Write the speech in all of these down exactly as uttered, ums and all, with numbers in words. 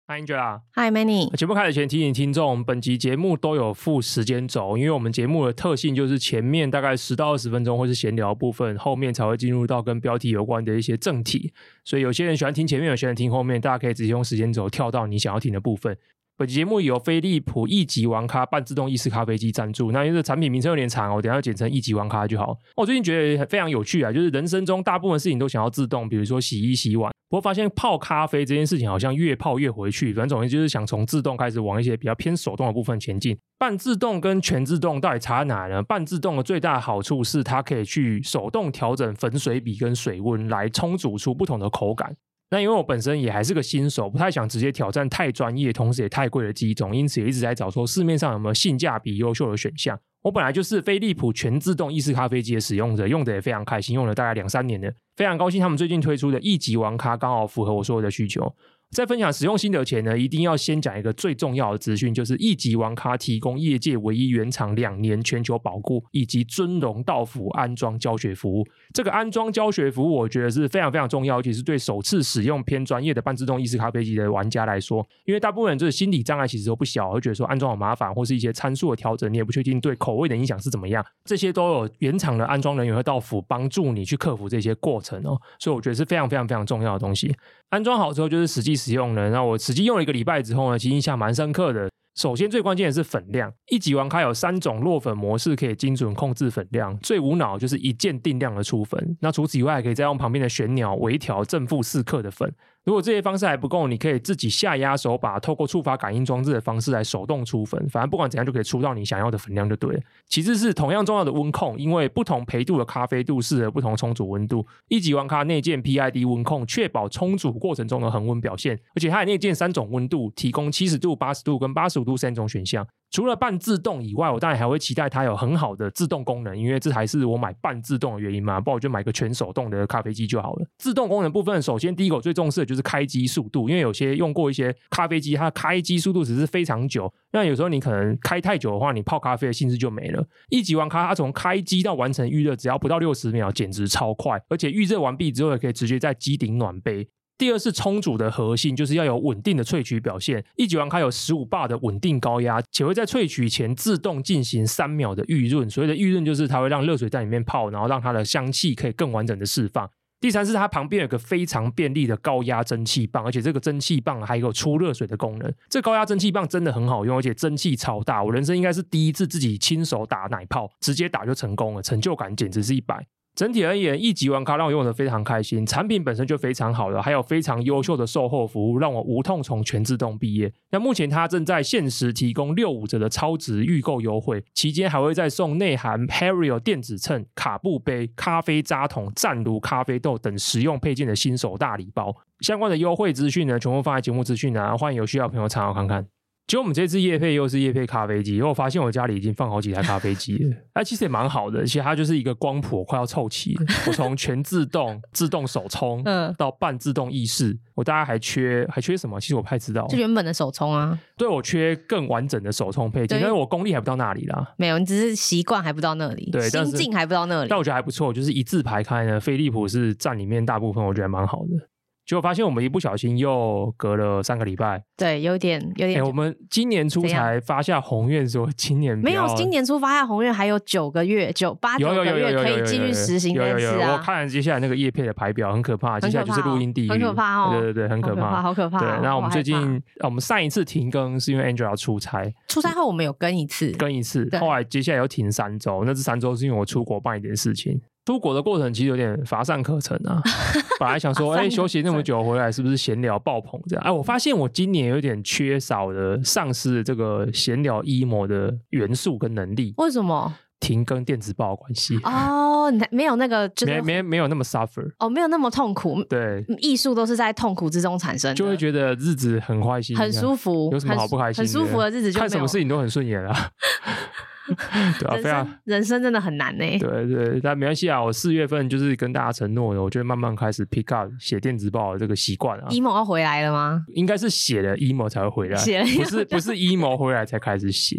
Hi Angela， Hi Manny。 节目开始前提醒听众，本集节目都有附时间轴，因为我们节目的特性就是前面大概十到二十分钟会是闲聊部分，后面才会进入到跟标题有关的一些正题，所以有些人喜欢听前面，有些人听后面，大家可以直接用时间轴跳到你想要听的部分。本期节目由飞利浦一级玩咖半自动意式咖啡机赞助，那因为这产品名称有点长，我等一下简称一级玩咖就好。我最近觉得非常有趣啊，就是人生中大部分事情都想要自动，比如说洗衣洗碗，不过发现泡咖啡这件事情好像越泡越回去，反正总之就是想从自动开始往一些比较偏手动的部分前进。半自动跟全自动到底差在哪呢？半自动的最大的好处是它可以去手动调整粉水比跟水温来冲煮出不同的口感。那因为我本身也还是个新手，不太想直接挑战太专业同时也太贵的机种，因此也一直在找说市面上有没有性价比优秀的选项。我本来就是飞利浦全自动意式咖啡机的使用者，用的也非常开心，用了大概两三年了，非常高兴他们最近推出的一级玩咖刚好符合我所有的需求。在分享使用心得前呢，一定要先讲一个最重要的资讯，就是一级玩咖提供业界唯一原厂两年全球保固以及尊荣到府安装教学服务。这个安装教学服务我觉得是非常非常重要，尤其是对首次使用偏专业的半自动意式咖啡机的玩家来说，因为大部分人就是心理障碍其实都不小，会觉得说安装好麻烦，或是一些参数的调整你也不确定对口味的影响是怎么样，这些都有原厂的安装人员会到府帮助你去克服这些过程哦，所以我觉得是非常非常非常重要的东西。安装好之后就是实际使用了，那我实际用了一个礼拜之后呢，其实印象蛮深刻的。首先最关键的是粉量，一级玩咖有三种落粉模式可以精准控制粉量，最无脑就是一键定量的出粉，那除此以外还可以再用旁边的旋钮微调正负四克的粉。如果这些方式还不够，你可以自己下压手把，透过触发感应装置的方式来手动出粉，反正不管怎样就可以出到你想要的粉量就对了。其次是同样重要的温控，因为不同焙度的咖啡度适合不同冲煮温度，一级玩咖内建 P I D 温控，确保冲煮过程中的恒温表现，而且它也内建三种温度，提供七十度、八十度跟八十五度三种选项。除了半自动以外，我当然还会期待它有很好的自动功能，因为这才是我买半自动的原因嘛，不然我就买个全手动的咖啡机就好了。自动功能部分，首先第一个我最重视的就是开机速度，因为有些用过一些咖啡机，它的开机速度只是非常久，那有时候你可能开太久的话，你泡咖啡的兴致就没了。一级玩咖它从开机到完成预热只要不到六十秒，简直超快，而且预热完毕之后也可以直接在机顶暖杯。第二是冲煮的核心，就是要有稳定的萃取表现。一级玩咖有十五巴的稳定高压，且会在萃取前自动进行三秒的预润，所谓的预润就是它会让热水在里面泡，然后让它的香气可以更完整的释放。第三是它旁边有个非常便利的高压蒸汽棒，而且这个蒸汽棒还有出热水的功能。这高压蒸汽棒真的很好用，而且蒸汽超大，我人生应该是第一次自己亲手打奶泡，直接打就成功了，成就感简直是一百。整体而言，一级玩咖让我用得非常开心，产品本身就非常好了，还有非常优秀的售后服务，让我无痛从全自动毕业。那目前它正在限时提供六五折的超值预购优惠，期间还会再送内含 Hario 电子秤、卡布杯、咖啡渣桶、湛炉咖啡豆等实用配件的新手大礼包。相关的优惠资讯呢，全部放在节目资讯栏，欢迎有需要的朋友参考看看。结果我们这次业配又是业配咖啡机，因为我发现我家里已经放好几台咖啡机了，哎，其实也蛮好的，而且它就是一个光谱快要凑齐了。我从全自动、自动手冲到半自动意式，我大概还缺还缺什么？其实我不太知道。 就原本的手冲啊， 对，我缺更完整的手冲配件，因为我功力还不到那里啦。 没有，你只是习惯还不到那里，对，心境还不到那里。 但我觉得还不错，就是一字排开呢，飞利浦是占里面大部分，我觉得蛮好的。结果发现我们一不小心又隔了三个礼拜， 对，有点有点、欸。 我们今年初才发下宏愿说今年没有，今年初发下宏愿还有九个月，九八九个月可以继续实行这件事啊。 有有有，我看了接下来那个业配的排表，很可怕，接下来就是录音地狱， 很可怕哦， 对对对，很可怕， 好可怕。 对，那我们最近，我们上一次停更是因为 Angela 出差， 出差后我们有更一次， 更一次，后来接下来又停三周，那这三周是因为我出国办一点事情。出国的过程其实有点乏善可陈啊，本来想说哎、欸，休息那么久回来是不是闲聊爆棚这样？哎，我发现我今年有点缺少了丧失这个闲聊 emo 的元素跟能力。 为什么？ 停更电子报的关系哦，没有那个就是没没没有那么 suffer 哦，没有那么痛苦。 对， 艺术都是在痛苦之中产生的， 就会觉得日子很开心， 很舒服， 有什么好不开心的？ 很舒服的日子就没有， 看什么事情都很顺眼啊。对啊， 人非常生人生真的很难呢、欸。 对对，但没关系啊，我四月份就是跟大家承诺的，我就会慢慢开始 pick up 写电子报的这个习惯啊。 emo 要回来了吗？ 应该是写了 emo 才会回来， 写了不是不是 emo 回来才开始写。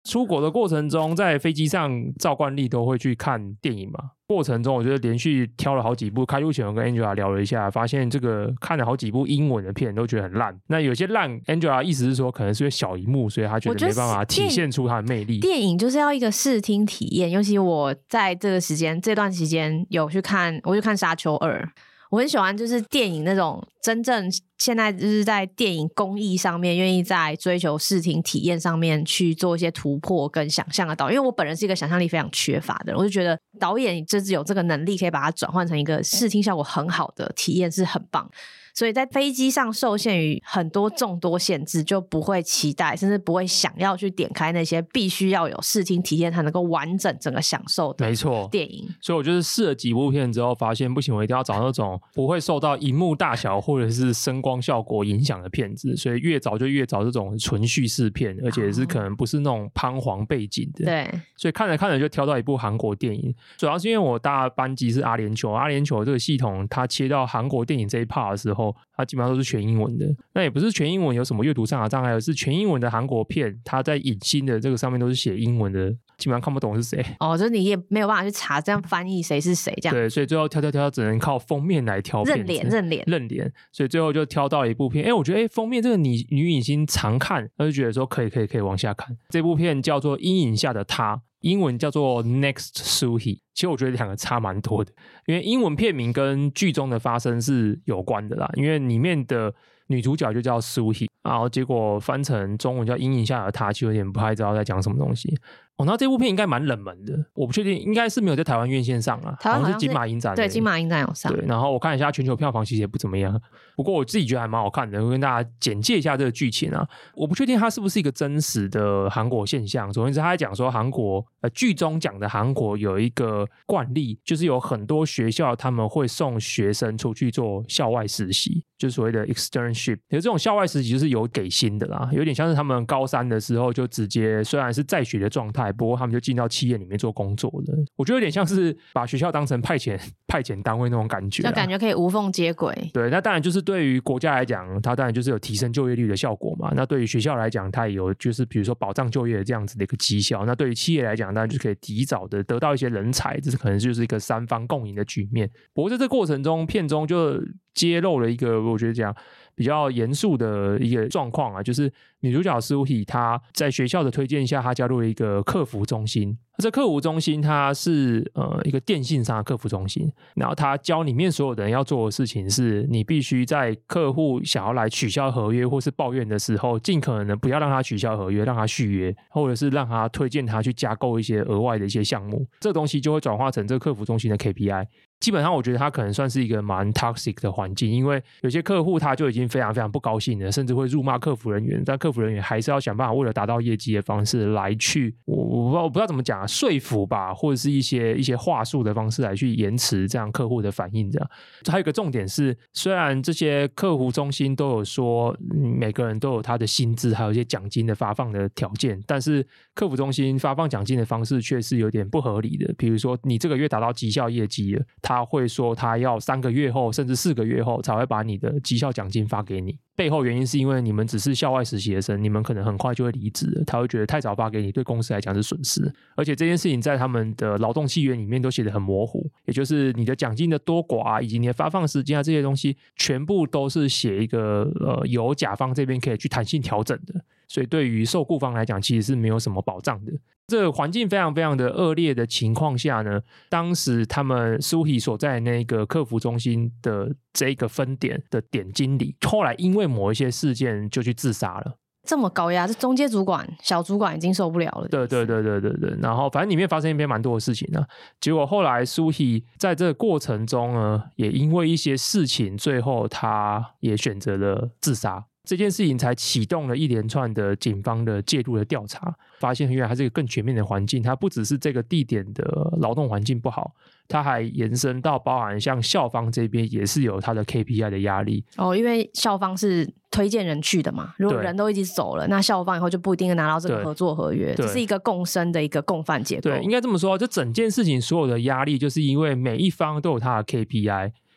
出国的过程中，在飞机上照惯例都会去看电影嘛。过程中我觉得连续挑了好几部，开录前我跟 Angela 聊了一下，发现这个看了好几部英文的片都觉得很烂。那有些烂 Angela 意思是说可能是因为小荧幕，所以他觉得没办法体现出他的魅力。 电影就是要一个视听体验，尤其我在这个时间这段时间有去看，我去看沙丘二。我很喜欢就是电影那种真正现在就是在电影工艺上面愿意在追求视听体验上面去做一些突破跟想象的导演，因为我本人是一个想象力非常缺乏的人，我就觉得导演就是有这个能力可以把它转换成一个视听效果很好的体验是很棒。所以在飞机上受限于很多众多限制，就不会期待甚至不会想要去点开那些必须要有视听体验才能够完整整个享受的电影。 没错，所以我就是试了几部片之后发现不行，我一定要找那种不会受到萤幕大小或者是声光效果影响的片子，所以越早就越找这种纯叙事片，而且是可能不是那种彷徨背景的。 对， 所以看着看着就挑到一部韩国电影，主要是因为我搭班机是阿联酋，阿联酋这个系统它切到韩国电影这一 part 的时候，它基本上都是全英文的。那也不是全英文有什么阅读上的障碍，而是全英文的韩国片它在影星的这个上面都是写英文的，基本上看不懂是谁。 哦，就是你也没有办法去查这样翻译谁是谁这样。 对，所以最后挑挑挑只能靠封面来挑片子， 认脸认脸认脸，所以最后就挑到一部片。哎，我觉得哎封面这个女女影星常看，那就觉得说可以可以可以往下看。这部片叫做《阴影下的她》，英文叫做 Next Suhi。其实我觉得两个差蛮多的，因为英文片名跟剧中的发生是有关的啦，因为里面的女主角就叫 Suhi， 然后结果翻成中文叫阴影下的她，其实有点不太知道在讲什么东西。哦，那这部片应该蛮冷门的，我不确定，应该是没有在台湾院线上啊， 台湾好像是是金马影展， 对，金马影展有上。 对，然后我看一下全球票房其实也不怎么样，不过我自己觉得还蛮好看的，我跟大家简介一下这个剧情啊。我不确定它是不是一个真实的韩国现象，总之他在讲说韩国呃剧中讲的韩国有一个惯例，就是有很多学校他们会送学生出去做校外实习，就是所谓的 externship。可是这种校外实习就是有给薪的啦，有点像是他们高三的时候就直接虽然是在学的状态，不过他们就进到企业里面做工作的。我觉得有点像是把学校当成派遣派遣单位那种感觉， 就感觉可以无缝接轨。 对，那当然就是对于国家来讲，它当然就是有提升就业率的效果嘛。那对于学校来讲，它也有就是比如说保障就业这样子的一个绩效。那对于企业来讲，当然就可以提早的得到一些人才，这是可能就是一个三方共赢的局面。不过在这过程中，片中就揭露了一个我觉得讲比较严肃的一个状况啊，就是女主角Suhi她在学校的推荐下，她加入了一个客服中心。这客服中心它是呃一个电信商的客服中心，然后它教里面所有的人要做的事情是，你必须在客户想要来取消合约或是抱怨的时候，尽可能不要让他取消合约，让他续约，或者是让他推荐他去加购一些额外的一些项目，这个东西就会转化成这个客服中心的 K P I。基本上我觉得它可能算是一个蛮 toxic 的环境，因为有些客户他就已经非常非常不高兴了，甚至会辱骂客服人员，但客服人员还是要想办法为了达到业绩的方式来去我我不知道我不知道怎么讲啊，说服吧，或者是一些一些话术的方式来去延迟这样客户的反应这样。还有一个重点是，虽然这些客服中心都有说、嗯、每个人都有他的薪资还有一些奖金的发放的条件，但是客服中心发放奖金的方式却是有点不合理的。比如说你这个月达到绩效业绩了，他会说他要三个月后甚至四个月后才会把你的绩效奖金发给你，背后原因是因为你们只是校外实习生，你们可能很快就会离职了，他会觉得太早发给你对公司来讲是损失。而且这件事情在他们的劳动契约里面都写得很模糊，也就是你的奖金的多寡、啊、以及你的发放时间啊，这些东西全部都是写一个呃由甲方这边可以去弹性调整的，所以对于受雇方来讲其实是没有什么保障的。这个环境非常非常的恶劣的情况下呢，当时他们 Suhi 所在的那个客服中心的这个分点的点经理，后来因为某一些事件就去自杀了。 这么高压，这中阶主管小主管已经受不了了。 对对对对对对，然后反正里面发生一篇蛮多的事情呢。结果后来 Suhi 在这个过程中呢，也因为一些事情，最后他也选择了自杀。这件事情才启动了一连串的警方的介入的调查，发现原来它是一个更全面的环境，它不只是这个地点的劳动环境不好，它还延伸到包含像校方这边也是有它的 K P I 的压力。 哦，因为校方是推荐人去的嘛，如果人都一起走了，那校方以后就不一定拿到这个合作合约，这是一个共生的一个共犯结构。 对，应该这么说，这整件事情所有的压力就是因为每一方都有它的 K P I，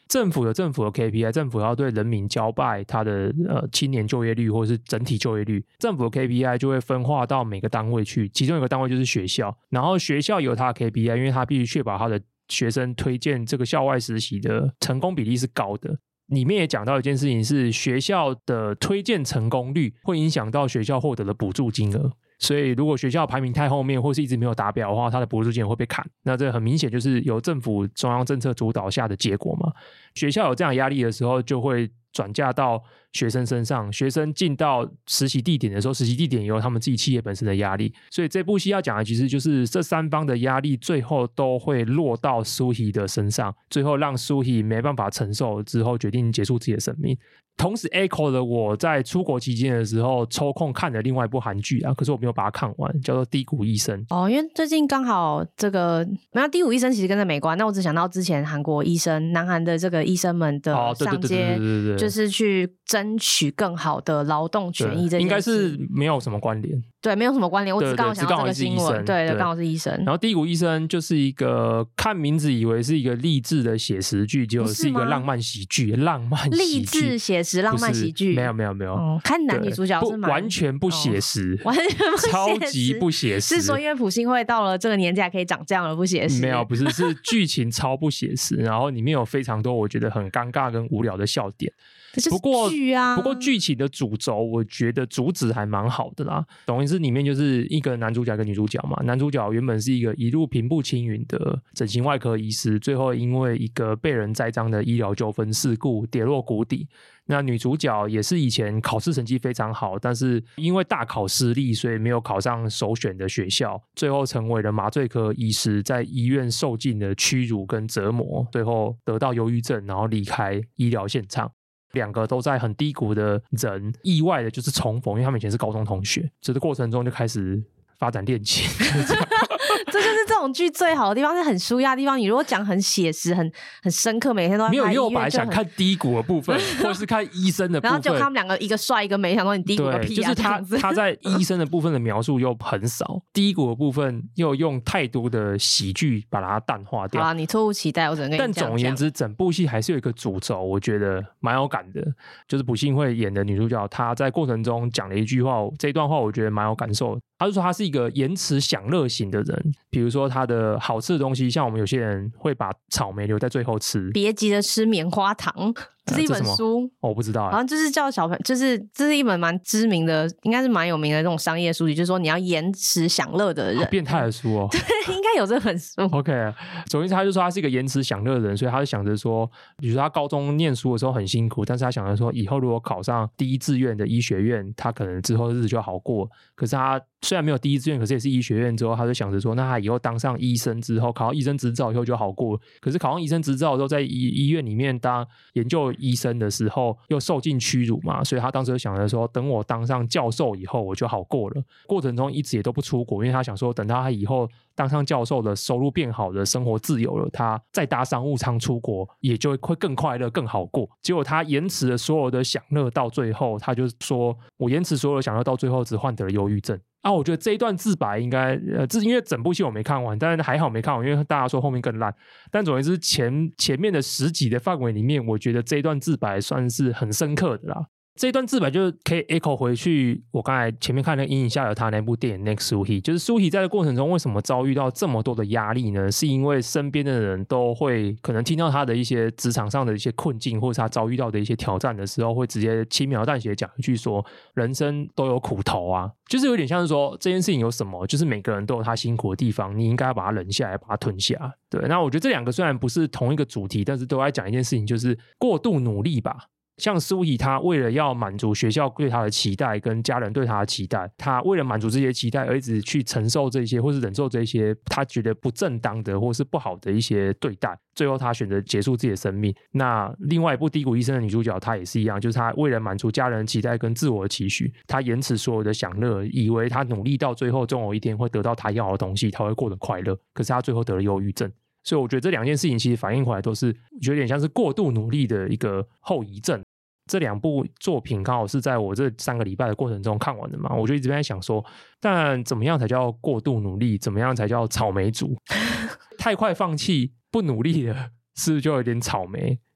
政府有政府的 K P I， 政府要对人民交代它的呃青年就业率或者是整体就业率，政府的 K P I 就会分化到每个单位去，其中一个单位就是学校，然后学校有它的 K P I， 因为它必须确保它的学生推荐这个校外实习的成功比例是高的。里面也讲到一件事情是学校的推荐成功率会影响到学校获得的补助金额，所以如果学校排名太后面或是一直没有达标的话，它的补助金额会被砍，那这很明显就是由政府中央政策主导下的结果嘛。学校有这样压力的时候就会转嫁到学生身上，学生进到实习地点的时候，实习地点也有他们自己企业本身的压力，所以这部戏要讲的其实就是这三方的压力最后都会落到苏希的身上，最后让苏希没办法承受之后决定结束自己的生命。同时 echo 了我在出国期间的时候抽空看的另外一部韩剧啊，可是我没有把它看完，叫做《低谷医生》。 哦，因为最近刚好这个没有低谷医生其实跟这没关，那我只想到之前韩国医生，南韩的这个医生们的上街，就是去争取更好的劳动权益这件事， 应该是没有什么关联。 对，没有什么关联，我只刚好想到这个新闻。对对，刚好是医生。 然后《低谷医生》就是一个看名字以为是一个励志的写实剧，结果是一个浪漫喜剧。浪漫喜剧， 励志写实浪漫喜剧， 没有没有没有。 哦，看男女主角是蛮完全不写实， 哦、完全不写实， 超级不写实。 是说因为朴信惠到了这个年纪还可以长这样而不写实？ 没有，不是，是剧情超不写实，然后里面有非常多我觉得很尴尬跟无聊的笑点。不过剧啊， 不过剧情的主轴，我觉得主旨还蛮好的啦。总之，里面就是一个男主角一个女主角嘛。男主角原本是一个一路平步青云的整形外科医师，最后因为一个被人栽赃的医疗纠纷事故跌落谷底。那女主角也是以前考试成绩非常好，但是因为大考失利，所以没有考上首选的学校，最后成为了麻醉科医师，在医院受尽了屈辱跟折磨，最后得到忧郁症，然后离开医疗现场。两个都在很低谷的人意外的就是重逢，因为他们以前是高中同学，这个过程中就开始发展恋情。 这就是这种剧最好的地方，是很舒压的地方。你如果讲很写实很很深刻，每天都在拍， 没有，因为我本来想看低谷的部分或者是看医生的部分， 然后就他们两个一个帅一个美，想说你低谷个屁啊， 就是他他在医生的部分的描述又很少，低谷的部分又用太多的喜剧把它淡化掉。 好啦，你错误期待，我只能跟你但这样讲。 总而言之，整部戏还是有一个主轴，我觉得蛮有感的，就是朴信惠演的女主角，她在过程中讲了一句话，这一段话我觉得蛮有感受的。她就说她是一个延迟享乐型的人，比如说她的好吃的东西，像我们有些人会把草莓留在最后吃， 别急着吃棉花糖。这是一本书、 哦、我不知道、欸、 好像就是叫小朋友，就是这是一本蛮知名的，应该是蛮有名的这种商业书籍，就是说你要延迟享乐的人。 好变态的书哦。 对，应该有这本书。 OK， 总之他就说他是一个延迟享乐的人，所以他就想着说，比如说他高中念书的时候很辛苦，但是他想着说以后如果考上第一志愿的医学院，他可能之后日子就好过。可是他虽然没有第一志愿，可是也是医学院之后，他就想着说，那他以后当上医生之后，考到医生执照以后就好过。可是考上医生执照之后，在医医院里面当研究医生的时候又受尽屈辱嘛，所以他当时就想着说，等我当上教授以后我就好过了。过程中一直也都不出国，因为他想说等到他以后当上教授的收入变好了，生活自由了，他再搭商务舱出国也就会更快乐更好过。结果他延迟了所有的享乐，到最后他就说，我延迟所有的享乐到最后只换得了忧郁症啊。我觉得这一段自白应该呃，因为整部戏我没看完，但是还好没看完，因为大家说后面更烂。但总而言之，前前面的十集的范围里面，我觉得这一段自白算是很深刻的啦。这一段自白就可以 echo 回去我刚才前面看的阴影下有他那部电影 Next Suhi， 就是 Suhi 在这过程中为什么遭遇到这么多的压力呢？是因为身边的人都会可能听到他的一些职场上的一些困境，或是他遭遇到的一些挑战的时候，会直接轻描淡写讲一句说人生都有苦头啊，就是有点像是说这件事情有什么，就是每个人都有他辛苦的地方，你应该要把它忍下来，把它吞下。对，那我觉得这两个虽然不是同一个主题，但是都在讲一件事情，就是过度努力吧。像苏怡他为了要满足学校对他的期待跟家人对他的期待，他为了满足这些期待而一直去承受这些或是忍受这些他觉得不正当的或是不好的一些对待，最后他选择结束自己的生命。那另外一部低谷医生的女主角她也是一样，就是她为了满足家人的期待跟自我的期许，她延迟所有的享乐，以为她努力到最后总有一天会得到她要的东西，她会过得快乐，可是她最后得了忧郁症。所以我觉得这两件事情其实反映回来都是有点像是过度努力的一个后遗症。这两部作品刚好是在我这三个礼拜的过程中看完的嘛，我就一直在想说，但怎么样才叫过度努力，怎么样才叫草莓族？太快放弃不努力了是不是就有点草莓？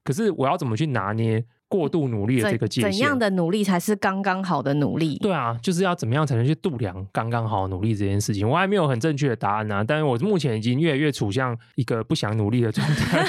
可是我要怎么去拿捏过度努力的这个界限？ 怎样的努力才是刚刚好的努力？对啊，就是要怎么样才能去度量刚刚好努力这件事情？我还没有很正确的答案啊，但是我目前已经越来越处向一个不想努力的状态。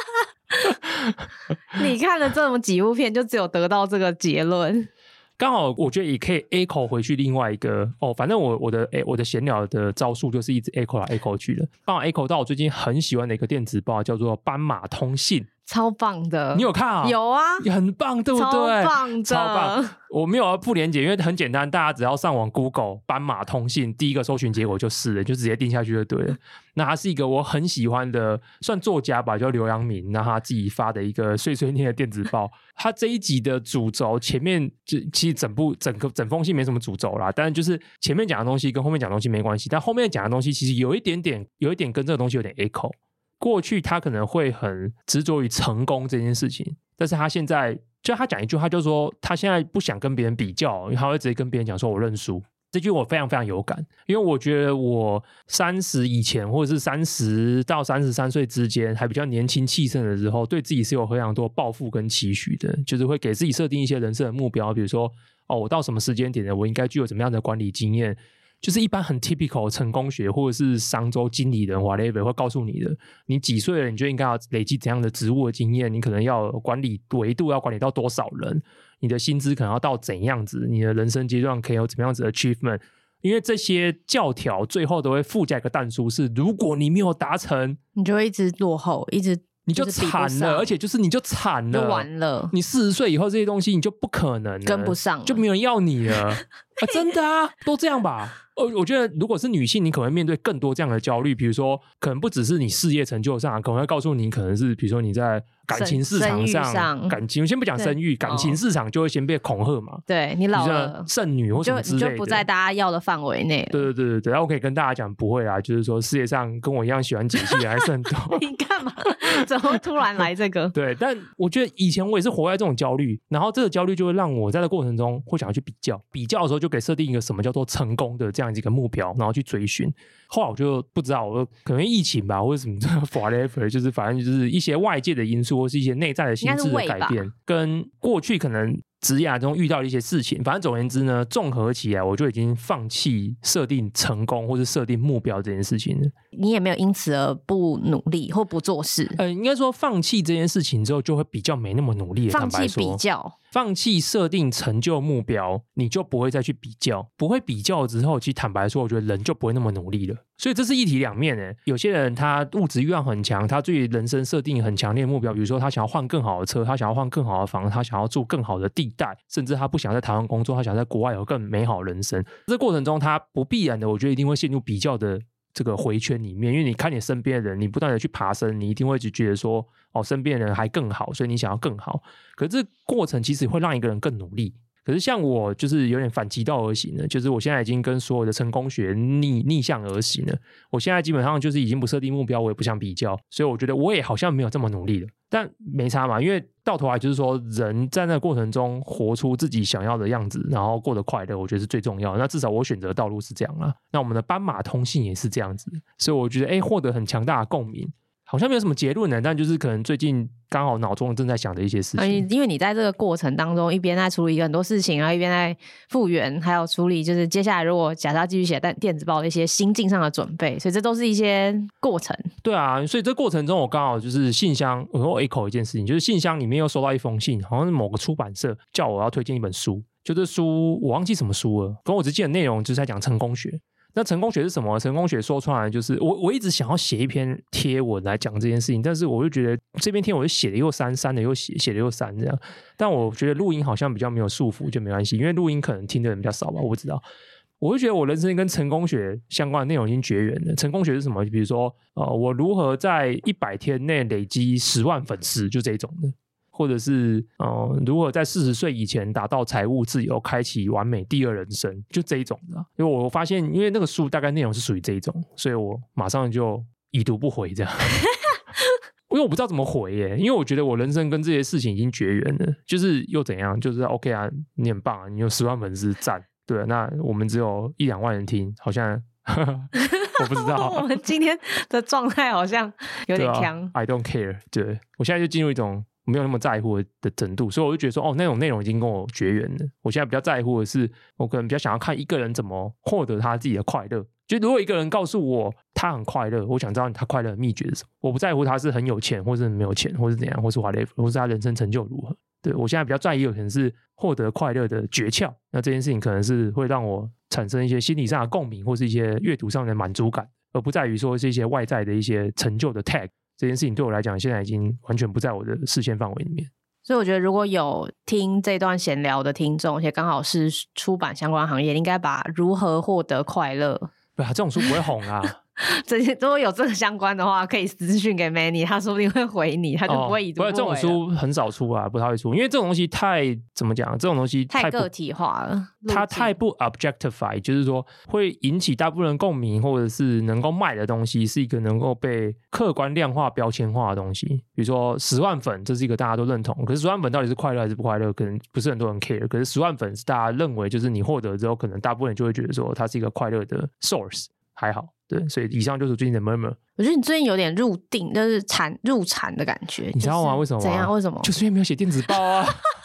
你看了这么几部片，就只有得到这个结论。 刚好我觉得也可以 echo 回去另外一个哦，反正我我的我的闲聊的招数就是一直 echo 来 echo 去的，刚好 echo 到我最近很喜欢的一个电子报，叫做斑马通信。 超棒的， 你有看啊？ 有啊， 很棒，对不对？ 超棒的， 超棒！我没有要不连结，因为很简单，大家只要上网 Google 斑马通信，第一个搜寻结果就是了，就直接定下去就对了。那他是一个我很喜欢的，算作家吧，叫刘阳明，那他自己发的一个碎碎念的电子报。他这一集的主轴前面就其实整部整个整封信没什么主轴啦，但是就是前面讲的东西跟后面讲的东西没关系，但后面讲的东西其实有一点点，有一点跟这个东西有点 echo。过去他可能会很执着于成功这件事情，但是他现在就他讲一句，他就说他现在不想跟别人比较，因为他会直接跟别人讲说我认输。这句我非常非常有感，因为我觉得我三十以前或者是三十到三十三岁之间还比较年轻气盛的时候，对自己是有非常多抱负跟期许的，就是会给自己设定一些人生的目标，比如说哦，我到什么时间点呢，我应该具有怎么样的管理经验，就是一般很 typical 成功学或者是商周经理人 whatever 会告诉你的，你几岁了你就应该要累积怎样的职务的经验，你可能要管理维度要管理到多少人，你的薪资可能要到怎样子，你的人生阶段可以有怎么样子的 achievement， 因为这些教条最后都会附加一个但书，是如果你没有达成， 你就会一直落后，一直你就惨了，而且就是你就惨了， 就完了。 你四十岁以后这些东西你就不可能了跟不上了， 就没有人要你了啊！真的啊，都这样吧。哦，我觉得如果是女性，你可能会面对更多这样的焦虑，比如说可能不只是你事业成就上，可能会告诉你可能是比如说你在感情市场上， 上感情先不讲生育，感情市场就会先被恐吓嘛。 对，你老了剩女或什么之类的， 你就不在大家要的范围内了。 对对对对对，然后我可以跟大家讲不会啦，就是说世界上跟我一样喜欢解析的还是很多。 你干嘛？怎么会突然来这个？ 对，但我觉得以前我也是活在这种焦虑，然后这个焦虑就会让我在这过程中会想要去比较，比较的时候就可以设定一个什么叫做成功的这样一个目标，然后去追寻。后来我就不知道，我可能疫情吧，或者什么 whatever， 就是反正就是一些外界的因素，或是一些内在的心智的改变，跟过去可能职涯中遇到的一些事情，反正总而言之呢，综合起来，我就已经放弃设定成功或是设定目标这件事情了。 你也没有因此而不努力或不做事。 呃，应该说放弃这件事情之后，就会比较没那么努力了。 放弃比较， 放弃设定成就目标，你就不会再去比较，不会比较之后，其实坦白说，我觉得人就不会那么努力了。所以这是一体两面诶。有些人他物质欲望很强，他对于人生设定很强烈的目标，比如说他想要换更好的车，他想要换更好的房，他想要住更好的地带，甚至他不想在台湾工作，他想在国外有更美好的人生。这过程中他不必然的，我觉得一定会陷入比较的这个回圈里面，因为你看你身边的人，你不断的去爬升，你一定会只觉得说哦，身边的人还更好，所以你想要更好。可是这过程其实会让一个人更努力。可是像我就是有点反其道而行了，就是我现在已经跟所有的成功学逆逆向而行了。我现在基本上就是已经不设定目标，我也不想比较，所以我觉得我也好像没有这么努力了。但没差嘛，因为到头来就是说，人在那个过程中活出自己想要的样子，然后过得快乐，我觉得是最重要的。那至少我选择的道路是这样啦。那我们的斑马通信也是这样子，所以我觉得哎，获得很强大的共鸣。好像没有什么结论呢，但就是可能最近刚好脑中正在想的一些事情。 嗯、因为你在这个过程当中，一边在处理很多事情，然后一边在复原，还有处理就是接下来如果假设要继续写电子报的一些心境上的准备，所以这都是一些过程。 对啊，所以这过程中我刚好就是信箱，我 echo 一件事情，就是信箱里面又收到一封信，好像是某个出版社叫我要推荐一本书，就这书我忘记什么书了，可我只记得内容就是在讲成功学。那成功学是什么？成功学说出来就是我我一直想要写一篇贴文来讲这件事情，但是我就觉得这篇贴文就写了又删，删了又写，写了又删这样。但我觉得录音好像比较没有束缚，就没关系，因为录音可能听的人比较少吧，我不知道。我就觉得我人生跟成功学相关的内容已经绝缘了。成功学是什么？比如说，呃，我如何在一百天内累积十万粉丝，就这种的。或者是呃，如何在四十岁以前达到财务自由，开启完美第二人生，就这一种的。因为我发现，因为那个书大概内容是属于这一种，所以我马上就已读不回这样。因为我不知道怎么回耶，因为我觉得我人生跟这些事情已经绝缘了。就是又怎样？就是 OK 啊，你很棒啊，你有十万粉丝赞，对啊，那我们只有一两万人听，好像我不知道。 我们今天的状态好像有点强、 啊。I don't care， 对，我现在就进入一种没有那么在乎的程度，所以我就觉得说哦，那种内容已经跟我绝缘了。我现在比较在乎的是，我可能比较想要看一个人怎么获得他自己的快乐。就如果一个人告诉我他很快乐，我想知道他快乐的秘诀是什么。我不在乎他是很有钱，或是没有钱，或是怎样，或是 whatever， 或是他人生成就如何。对，我现在比较在意的可能是获得快乐的诀窍。那这件事情可能是会让我产生一些心理上的共鸣，或是一些阅读上的满足感，而不在于说是一些外在的一些成就的 tag。这件事情对我来讲，现在已经完全不在我的视线范围里面。 所以我觉得如果有听这段闲聊的听众，而且刚好是出版相关行业，应该把如何获得快乐对啊，这种书不会红啊。 这些如果有这个相关的话，可以私讯给 Manny， 他说不定会回你，他就不会已读不回了。 哦、不这种书很少出啊，不太会出，因为这种东西太怎么讲？这种东西太, 太个体化了， 它太不 objectify， 就是说会引起大部分人共鸣，或者是能够卖的东西，是一个能够被客观量化、标签化的东西。比如说十万粉，这是一个大家都认同，可是十万粉到底是快乐还是不快乐，可能不是很多人 care。可是十万粉是大家认为，就是你获得之后，可能大部分人就会觉得说它是一个快乐的 source。还好，对，所以以上就是最近的 murmur。我觉得你最近有点入定，就是产入产的感觉， 你知道吗？为什么？ 怎样？为什么？ 就是因为没有写电子报啊。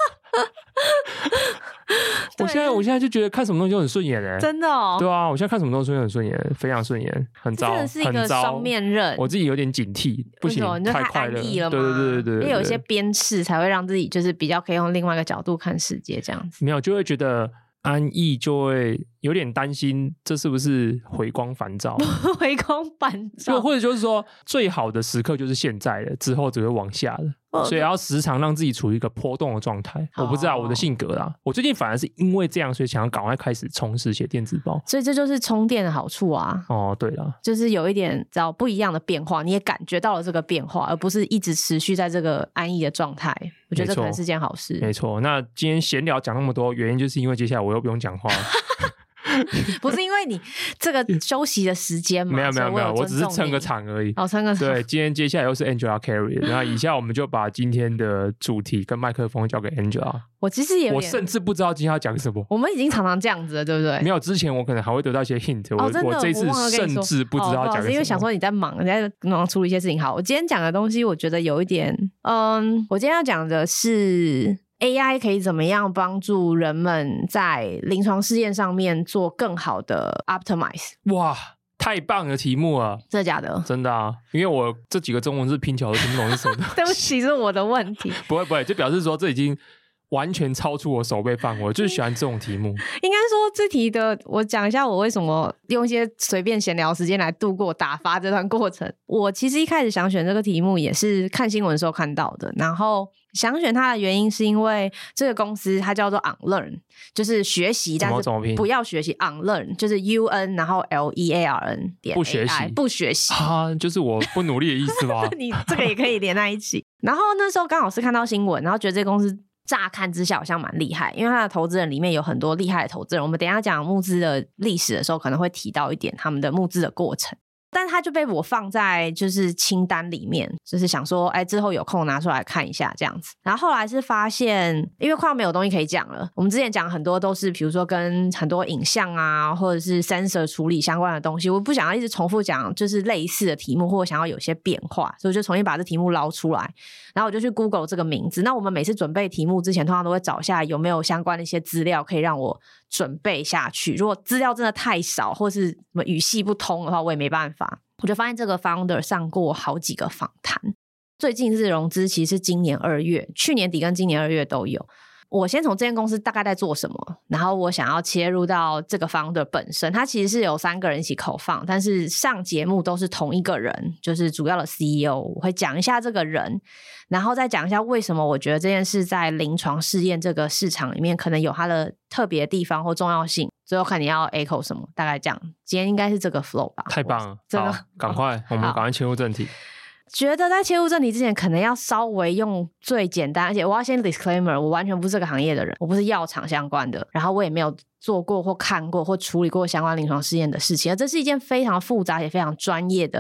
我现在我现在就觉得看什么东西都很顺眼哎、欸， 真的哦。 对啊，我现在看什么东西都很顺眼，非常顺眼，很糟， 真的是一个双面刃。 我自己有点警惕，不行， 你就太快乐安逸了吗？ 对对对对 对, 对， 因为有一些鞭笞才会让自己就是比较可以用另外一个角度看世界，这样子。 没有，就会觉得。安逸就会有点担心，这是不是回光返照？ 回光返照， 或者就是说，最好的时刻就是现在了，之后只会往下了。所以要时常让自己处于一个波动的状态。我不知道我的性格啦，我最近反而是因为这样，所以想要赶快开始充实写电子报。 所以这就是充电的好处啊。 哦，对了， 就是有一点找不一样的变化，你也感觉到了这个变化，而不是一直持续在这个安逸的状态。我觉得这可能是件好事。 没错，那今天闲聊讲那么多，原因就是因为接下来我又不用讲话。 不是因为你这个休息的时间嘛？ 没有没有没有，我只是撑个场而已。 哦，撑个场。 对，今天接下来又是 Angela Carey， 然后以下我们就把今天的主题跟麦克风交给 Angela。 我其实也有我甚至不知道今天要讲什么。 我们已经常常这样子了，对不对？ 没有，之前我可能还会得到一些 hint。 哦，真的， 我这次甚至不知道讲什么， 因为想说你在忙，你在忙处理一些事情。好，我今天讲的东西，我觉得有一点，嗯，我今天要讲的是。A I 可以怎么样帮助人们在临床试验上面做更好的 optimize？ 哇，太棒的题目了！ 真的假的？ 真的啊，因为我这几个中文字拼起来都听不懂是什么的。 对不起，是我的问题。 不会不会，就表示说这已经完全超出我手背范围，我就是喜欢这种题目。 应该说这题的，我讲一下我为什么用一些随便闲聊时间来度过打发这段过程。我其实一开始想选这个题目也是看新闻的时候看到的，然后想选它的原因是因为这个公司它叫做 Unlearn， 就是学习，但是不要学习 Unlearn， 就是 U N 然后 L E A R N 点 A I， 不学习不学习啊，就是我不努力的意思吧？ 你这个也可以连在一起。然后那时候刚好是看到新闻，然后觉得这个公司乍看之下好像蛮厉害，因为他的投资人里面有很多厉害的投资人，我们等一下讲募资的历史的时候可能会提到一点他们的募资的过程，但他就被我放在就是清单里面，就是想说哎，之后有空拿出来看一下这样子。然后后来是发现因为快要没有东西可以讲了，我们之前讲很多都是比如说跟很多影像啊或者是 sensor 处理相关的东西，我不想要一直重复讲就是类似的题目，或者想要有些变化，所以我就重新把这题目捞出来，然后我就去 Google 这个名字。那我们每次准备题目之前通常都会找下有没有相关的一些资料可以让我准备下去，如果资料真的太少或是什么语系不通的话我也没办法。我就发现这个 founder 上过好几个访谈，最近这次融资其实是今年二月，去年底跟今年二月都有。我先从这间公司大概在做什么，然后我想要切入到这个 founder 本身，他其实是有三个人一起 co-found， 但是上节目都是同一个人，就是主要的 C E O。 我会讲一下这个人，然后再讲一下为什么我觉得这件事在临床试验这个市场里面可能有它的特别的地方或重要性，最后看你要 echo 什么，大概这样。今天应该是这个 flow 吧。 太棒了， 真的赶快我们赶快切入正题。 觉得在切入正题之前可能要稍微用最简单，而且我要先 disclaimer， 我完全不是这个行业的人，我不是药厂相关的，然后我也没有做过或看过或处理过相关临床试验的事情，而这是一件非常复杂也非常专业的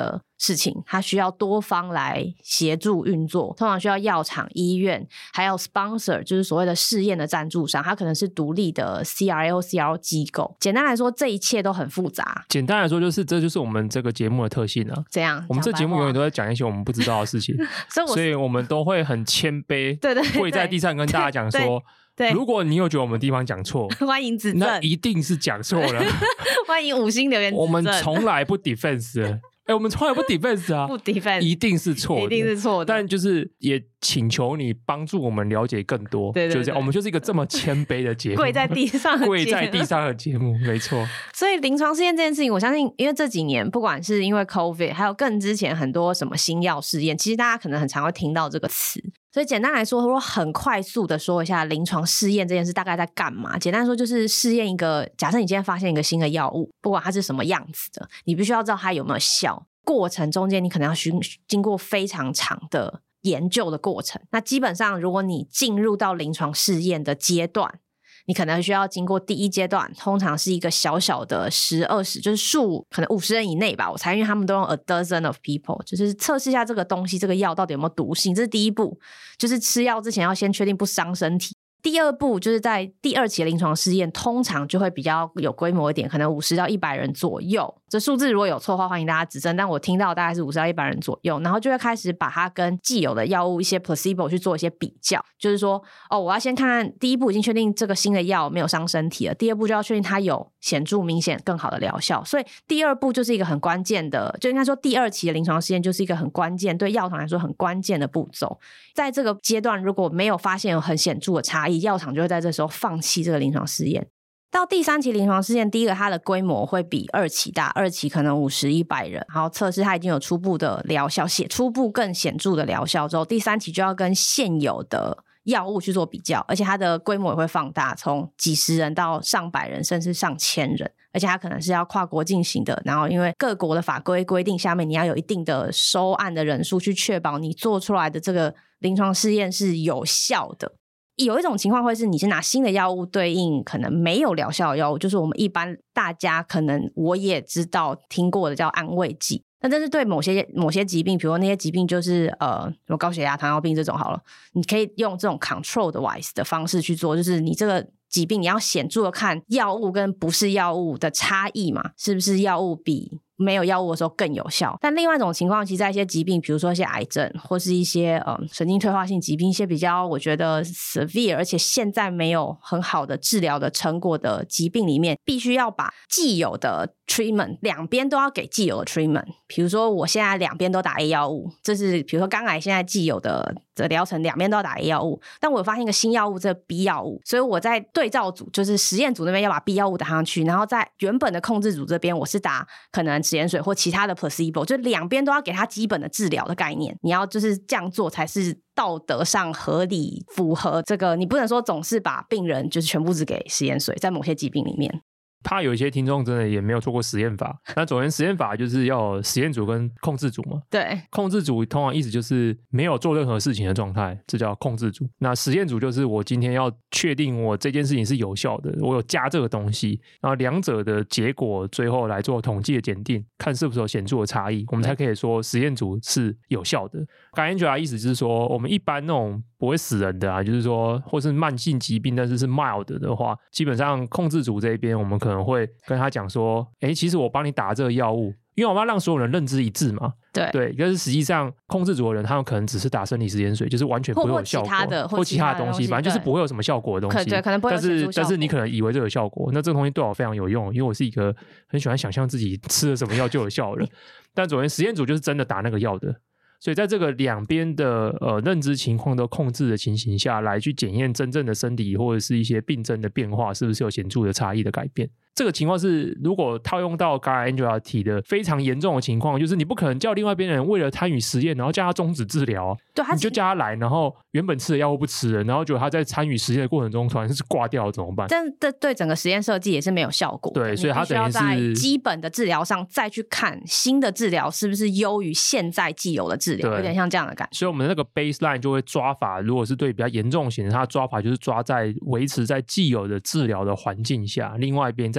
事情，它需要多方来协助运作，通常需要药厂、医院，还有 sponsor， 就是所谓的试验的赞助商，它可能是独立的 C R O、C R O 机构。简单来说，这一切都很复杂。 简单来说，就是这就是我们这个节目的特性啊。 怎样？ 我们这节目永远都在讲一些我们不知道的事情，所以, 所以我们都会很谦卑， 对对对， 跪在地上跟大家讲说。 对， 如果你有觉得我们地方讲错， 欢迎指正， 那一定是讲错了。 欢迎五星留言指正。 我们从来不 defense 的，哎、欸，我们从来不 defense 啊， 不 defense， 一定是错的， 一定是错的。 但就是也请求你帮助我们了解更多， 对对对， 就这样，我们就是一个这么谦卑的节目， 跪在地上的跪在地上的节目，没错。 所以临床试验这件事情，我相信，因为这几年不管是因为 COVID， 还有更之前很多什么新药试验，其实大家可能很常会听到这个词。所以简单来说，如果很快速的说一下临床试验这件事大概在干嘛，简单说就是试验一个，假设你今天发现一个新的药物，不管它是什么样子的，你必须要知道它有没有效，过程中间你可能要经过非常长的研究的过程。那基本上如果你进入到临床试验的阶段，你可能需要经过第一阶段，通常是一个小小的十二十，就是数可能五十人以内吧，我猜，因为他们都用 a dozen of people， 就是测试一下这个东西，这个药到底有没有毒性，这是第一步，就是吃药之前要先确定不伤身体。第二步就是在第二期的临床试验，通常就会比较有规模一点，可能五十到一百人左右，这数字如果有错的话欢迎大家指正，但我听到大概是五十到一百人左右，然后就会开始把它跟既有的药物一些 placebo 去做一些比较，就是说哦，我要先看看第一步已经确定这个新的药没有伤身体了，第二步就要确定它有显著明显更好的疗效，所以第二步就是一个很关键的，就应该说第二期的临床试验就是一个很关键，对药厂来说很关键的步骤。在这个阶段如果没有发现有很显著的差异，药厂就会在这时候放弃这个临床试验。到第三期临床试验，第一个它的规模会比二期大，二期可能五十、一百人，然后测试它已经有初步的疗效，初步更显著的疗效之后，第三期就要跟现有的药物去做比较，而且它的规模也会放大，从几十人到上百人甚至上千人，而且它可能是要跨国进行的，然后因为各国的法规规定下面你要有一定的收案的人数去确保你做出来的这个临床试验是有效的。有一种情况会是你是拿新的药物对应可能没有疗效的药物，就是我们一般大家可能我也知道听过的叫安慰剂，那这是对某些某些疾病，比如说那些疾病就是呃什么高血压、糖尿病这种好了，你可以用这种 control device 的方式去做，就是你这个疾病你要显著的看药物跟不是药物的差异嘛，是不是药物比没有药物的时候更有效。但另外一种情况，其实在一些疾病，比如说一些癌症或是一些呃神经退化性疾病，一些比较我觉得 severe 而且现在没有很好的治疗的成果的疾病里面，必须要把既有的 treatment 两边都要给既有的 treatment。比如说我现在两边都打 A 药物，这是比如说肝癌现在既有的的疗程两边都要打 A 药物，但我有发现一个新药物，这个 B 药物，所以我在对照组就是实验组那边要把 B 药物打上去，然后在原本的控制组这边我是打可能食盐水或其他的 placebo， 就两边都要给他基本的治疗的概念，你要就是这样做才是道德上合理符合这个，你不能说总是把病人就是全部只给食盐水，在某些疾病里面。 怕有一些听众真的也没有做过实验法，那首先实验法就是要有实验组跟控制组嘛。 对， 控制组通常意思就是没有做任何事情的状态，这叫控制组。那实验组就是我今天要确定我这件事情是有效的，我有加这个东西，然后两者的结果最后来做统计的检定，看是不是有显著的差异，我们才可以说实验组是有效的。Gangela 意思就是说我们一般那种不会死人的啊，就是说或是慢性疾病但是是 mild 的话，基本上控制组这一边我们可能会跟他讲说，诶，其实我帮你打这个药物，因为我们要让所有人认知一致嘛。 对对，可是实际上控制组的人他们可能只是打生理食盐水，就是完全不会有效果， 或其他的或其他的东西，反正就是不会有什么效果的东西。 对，可能不会有显著效果， 但是但是你可能以为这有效果，那这个东西对我非常有用，因为我是一个很喜欢想象自己吃了什么药就有效了。但总之实验组就是真的打那个药的。所以在这个两边的呃认知情况都控制的情形下来去检验真正的身体或者是一些病症的变化是不是有显著的差异的改变。这个情况是如果套用到刚才 Angela 提的非常严重的情况，就是你不可能叫另外一边的人为了参与实验然后叫他终止治疗， 对， 你就叫他来，然后原本吃的药物不吃了，然后结果他在参与实验的过程中突然是挂掉了怎么办？ 但这对整个实验设计也是没有效果的。 对，所以他等于是在基本的治疗上再去看新的治疗是不是优于现在既有的治疗，有点像这样的感觉。 所以我们的那个 baseline 就会抓法，如果是对比较严重型的，它的抓法就是抓在维持在既有的治疗的环境下，另外一边再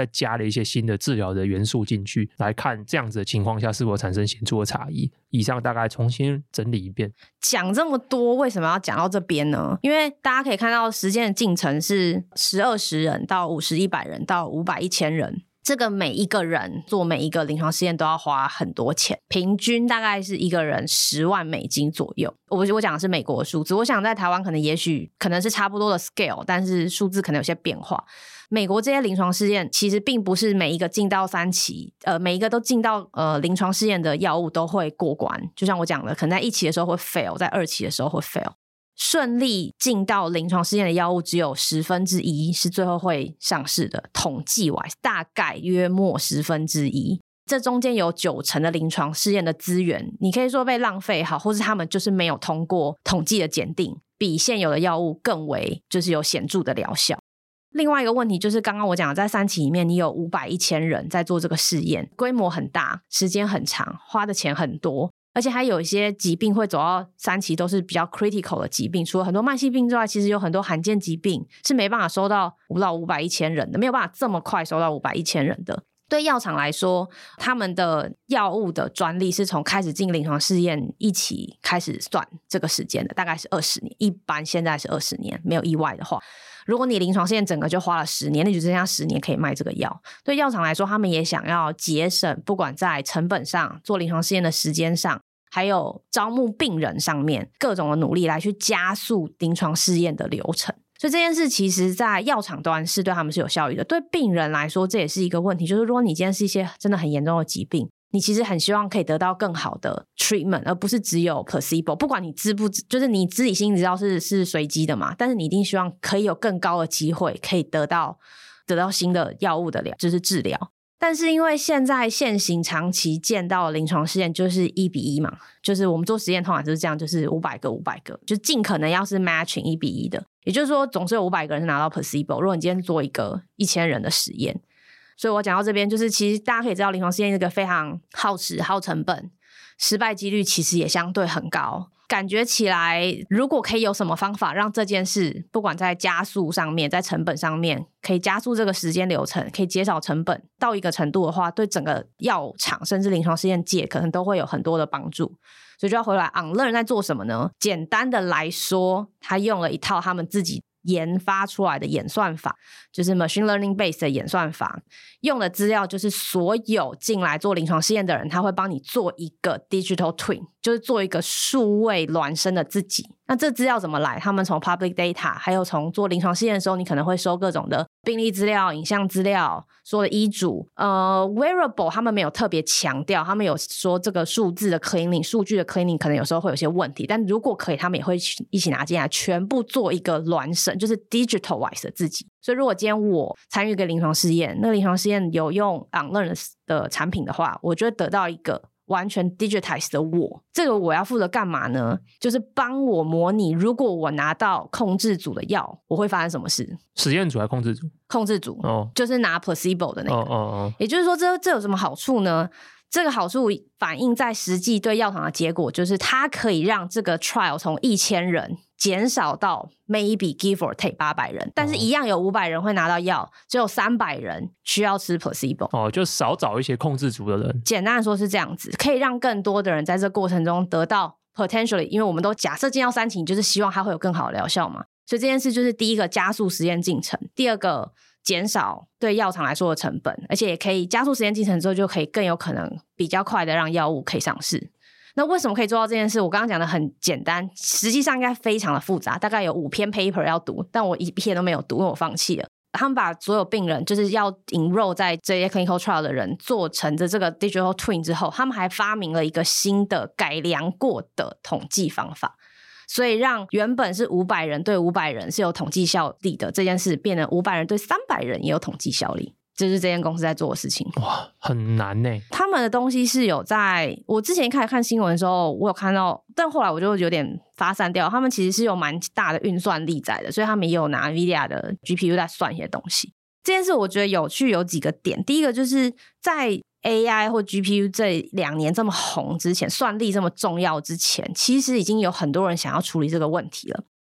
再加了一些新的治疗的元素进去，来看这样子的情况下是否产生显著的差异。以上大概重新整理一遍。 讲这么多为什么要讲到这边呢？因为大家可以看到时间的进程是十、二十人到五十、一百人到五百、一千人，这个每一个人做每一个临床试验都要花很多钱，平均大概是一个人十万美金左右。我我讲的是美国的数字，我想在台湾可能也许可能是差不多的 scale， 但是数字可能有些变化。美国这些临床试验其实并不是每一个进到三期，呃，每一个都进到呃临床试验的药物都会过关。就像我讲的，可能在一期的时候会 fail， 在二期的时候会 fail。顺利进到临床试验的药物只有十分之一是最后会上市的，统计外大概约莫十分之一。这中间有九成的临床试验的资源，你可以说被浪费好，或是他们就是没有通过统计的检定，比现有的药物更为就是有显著的疗效。另外一个问题就是刚刚我讲的，在三期里面你有五百、一千人在做这个试验，规模很大，时间很长，花的钱很多，而且还有一些疾病会走到三期都是比较 critical 的疾病，除了很多慢性病之外，其实有很多罕见疾病是没办法收到五到五百、一千人的，没有办法这么快收到五百、一千人的。对药厂来说，他们的药物的专利是从开始进临床试验一起开始算这个时间的，大概是二十年，一般现在是二十年，没有意外的话。如果你临床试验整个就花了十年，那就剩下十年可以卖这个药。对药厂来说，他们也想要节省，不管在成本上、做临床试验的时间上，还有招募病人上面各种的努力来去加速临床试验的流程。所以这件事其实在药厂端是对他们是有效益的，对病人来说这也是一个问题，就是如果你今天是一些真的很严重的疾病，你其实很希望可以得到更好的 treatment， 而不是只有 placebo。 不管你知不知，就是你自己心里知道是是随机的嘛，但是你一定希望可以有更高的机会可以得到得到新的药物的疗，就是治疗。但是因为现在现行长期见到的临床试验就是一比一嘛，就是我们做实验通常就是这样，就是五百个五百个，就尽可能要是 matching 一比一的，也就是说总是有五百个人是拿到 placebo， 如果你今天做一个一千人的实验。所以我讲到这边，就是其实大家可以知道临床试验是一个非常耗时耗成本，失败几率其实也相对很高。感觉起来如果可以有什么方法让这件事不管在加速上面，在成本上面可以加速这个时间流程，可以减少成本到一个程度的话，对整个药厂甚至临床试验界可能都会有很多的帮助。所以就要回来 Unlearn 在做什么呢？简单的来说，他用了一套他们自己研发出来的演算法，就是 machine learning based 的演算法，用的资料就是所有进来做临床试验的人，他会帮你做一个 digital twin， 就是做一个数位孪生的自己。那这资料怎么来？他们从 public data， 还有从做临床试验的时候，你可能会收各种的病历资料、影像资料、说的医嘱。呃 wearable 他们没有特别强调，他们有说这个数字的 cleaning、数据的 cleaning 可能有时候会有些问题，但如果可以，他们也会一起拿进来，全部做一个孪生，就是 digitalize 的自己。所以如果今天我参与一个临床试验，那个临床试验有用 Unlearn 的产品的话，我就会得到一个完全 digitize 的我。这个我要负责干嘛呢？就是帮我模拟如果我拿到控制组的药我会发生什么事。 实验组还是控制组？ 控制组、哦、就是拿 placebo 的那个、 哦哦哦、 也就是说 这, 这有什么好处呢？这个好处反映在实际对药厂的结果，就是它可以让这个 trial 从一千人减少到 maybe give or take 八百人，但是一样有五百人会拿到药，只有三百人需要吃 placebo。 哦，就少找一些控制组的人。 简单的说是这样子，可以让更多的人在这过程中得到 potentially， 因为我们都假设进到三期就是希望它会有更好的疗效嘛，所以这件事就是第一个加速实验进程，第二个减少对药厂来说的成本，而且也可以加速实验进程之后就可以更有可能比较快的让药物可以上市。那为什么可以做到这件事？我刚刚讲的很简单，实际上应该非常的复杂，大概有五篇 paper 要读，但我一篇都没有读，因为我放弃了。他们把所有病人就是要 enroll 在这些 clinical trial 的人做成的这个 digital twin 之后，他们还发明了一个新的改良过的统计方法，所以让原本是五百人对五百人是有统计效力的这件事变成五百人对三百人也有统计效力，这是这间公司在做的事情。 哇，很难耶。 他们的东西是有在我之前一开始看新闻的时候我有看到，但后来我就有点发散掉，他们其实是有蛮大的运算力在的，所以他们也有拿 NVIDIA 的 G P U 在算一些东西。这件事我觉得有趣有几个点，第一个就是在 A I 或 G P U 这两年这么红之前，算力这么重要之前，其实已经有很多人想要处理这个问题了。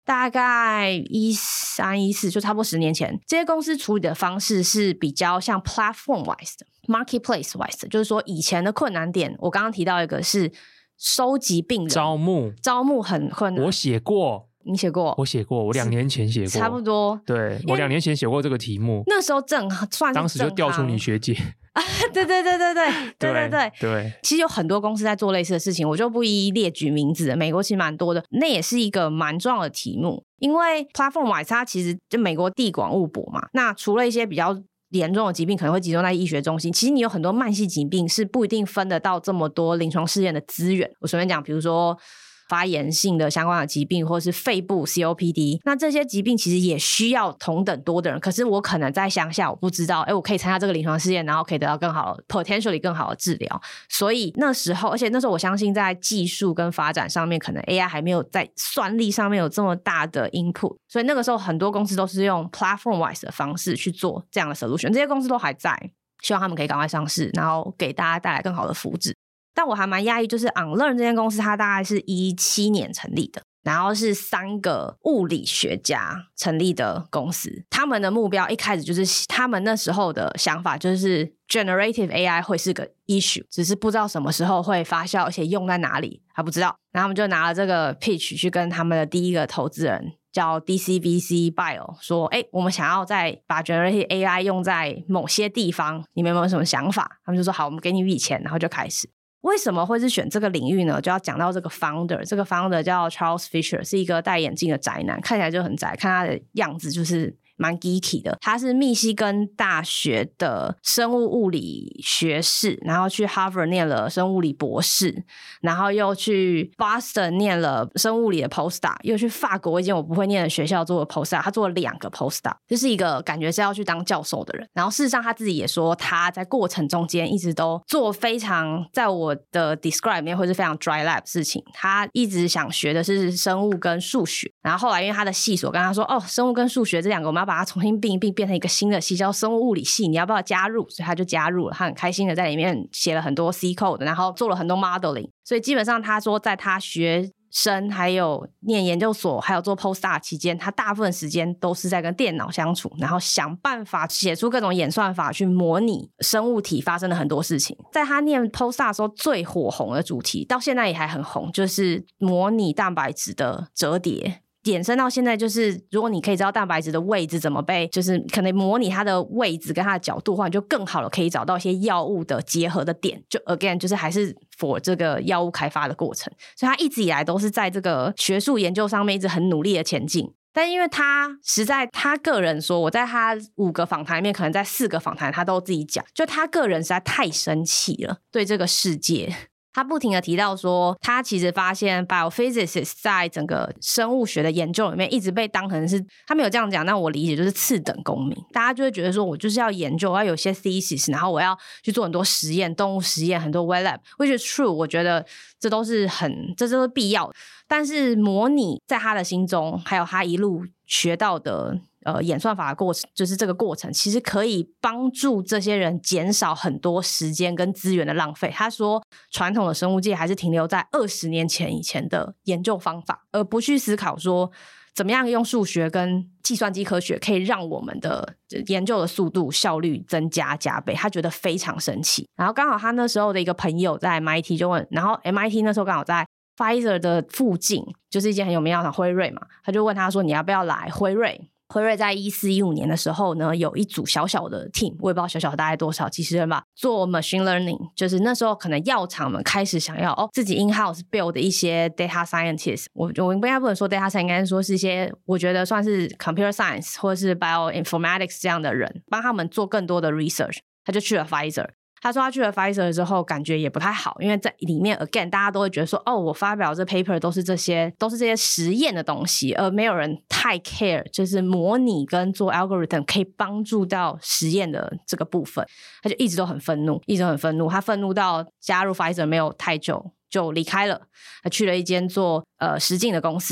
大概一三一四，就差不多十年前，这些公司处理的方式是比较像 platform wise 的 marketplace wise 的，就是说以前的困难点，我刚刚提到一个是收集病人， 招募招募很困难。 我写过， 你写过？ 我写过，我两年前写过， 差不多。 对，我两年前写过这个题目， 那时候正算是当时就调出你学姐。 对对对对对对对对对， 其实有很多公司在做类似的事情，我就不一一列举名字了。美国其实蛮多的，那也是一个蛮重要的题目，因为 platform wise 它其实就美国地广物博嘛。那除了一些比较严重的疾病可能会集中在医学中心，其实你有很多慢性疾病是不一定分得到这么多临床试验的资源。我随便讲，比如说发炎性的相关的疾病，或是肺部 C O P D， 那这些疾病其实也需要同等多的人，可是我可能在乡下我不知道，诶我可以参加这个临床试验，然后可以得到更好 potentially 更好的治疗。所以那时候，而且那时候我相信在技术跟发展上面，可能 A I 还没有在算力上面有这么大的 input， 所以那个时候很多公司都是用 platform wise 的方式去做这样的 solution， 这些公司都还在，希望他们可以赶快上市，然后给大家带来更好的福祉。但我还蛮讶异，就是 Unlearn 这间公司它大概是一七年成立的，然后是三个物理学家成立的公司。他们的目标一开始就是他们那时候的想法就是 generative A I 会是个 issue， 只是不知道什么时候会发酵，而且用在哪里还不知道。然后他们就拿了这个 pitch 去跟他们的第一个投资人叫 D C V C Bio 说，诶我们想要再把 generative A I 用在某些地方，你们有没有什么想法？他们就说好，我们给你一笔钱，然后就开始。为什么会是选这个领域呢？就要讲到这个 founder， 这个 founder 叫 Charles Fisher， 是一个戴眼镜的宅男，看起来就很宅，看他的样子就是蛮 geeky 的。他是密西根大学的生物物理学士，然后去 Harvard 念了生物物理博士，然后又去 Boston 念了生物物理的 postdoc， 又去法国一间我不会念的学校做了 postdoc， 他做了两个 postdoc， 就是一个感觉是要去当教授的人。然后事实上他自己也说，他在过程中间一直都做非常在我的 describe 里面会是非常 dry lab 事情，他一直想学的是生物跟数学。然后后来因为他的系所跟他说，哦，生物跟数学这两个我们要把它重新并一并，变成一个新的系叫生物物理系，你要不要加入？所以他就加入了，他很开心的在里面写了很多 C code， 然后做了很多 modeling。 所以基本上他说在他学生还有念研究所还有做 postdoc 期间，他大部分时间都是在跟电脑相处，然后想办法写出各种演算法去模拟生物体发生的很多事情。在他念 postdoc 的时候最火红的主题到现在也还很红，就是模拟蛋白质的折叠，衍生到现在就是如果你可以知道蛋白质的位置怎么被就是可能模拟它的位置跟它的角度的话，你就更好了可以找到一些药物的结合的点，就 again 就是还是 for 这个药物开发的过程。所以他一直以来都是在这个学术研究上面一直很努力的前进。但因为他实在他个人说，我在他五个访谈里面可能在四个访谈他都自己讲，就他个人实在太生气了对这个世界。他不停的提到说，他其实发现 biophysicists 在整个生物学的研究里面一直被当成是，他没有这样讲，但我理解就是次等公民。大家就会觉得说，我就是要研究，我要有些 thesis， 然后我要去做很多实验，动物实验，很多 wet lab， which is true， 我觉得这都是很这都是必要的。但是模拟在他的心中，还有他一路学到的呃，演算法的过程，就是这个过程其实可以帮助这些人减少很多时间跟资源的浪费。他说传统的生物界还是停留在二十年前以前的研究方法，而不去思考说怎么样用数学跟计算机科学可以让我们的研究的速度效率增加加倍。他觉得非常生气。然后刚好他那时候的一个朋友在 M I T 就问，然后 M I T 那时候刚好在Pfizer 的附近，就是一间很有名的药厂辉瑞嘛，他就问他说你要不要来辉瑞。辉瑞在一四一五年的时候呢，有一组小小的 team， 我也不知道小小的大概多少，几十人吧，做 machine learning， 就是那时候可能药厂们开始想要哦自己 in-house build 一些 data scientist， 我我应该不能说 data science， 应该是说是一些我觉得算是 computer science 或者是 bioinformatics 这样的人，帮他们做更多的 research。 他就去了 Pfizer。他说他去了 Pfizer 之后感觉也不太好，因为在里面 again 大家都会觉得说，哦，我发表这 paper 都是这些都是这些实验的东西，而没有人太 care 就是模拟跟做 algorithm 可以帮助到实验的这个部分。他就一直都很愤怒，一直都很愤怒。他愤怒到加入 Pfizer 没有太久就离开了，他去了一间做呃实境的公司，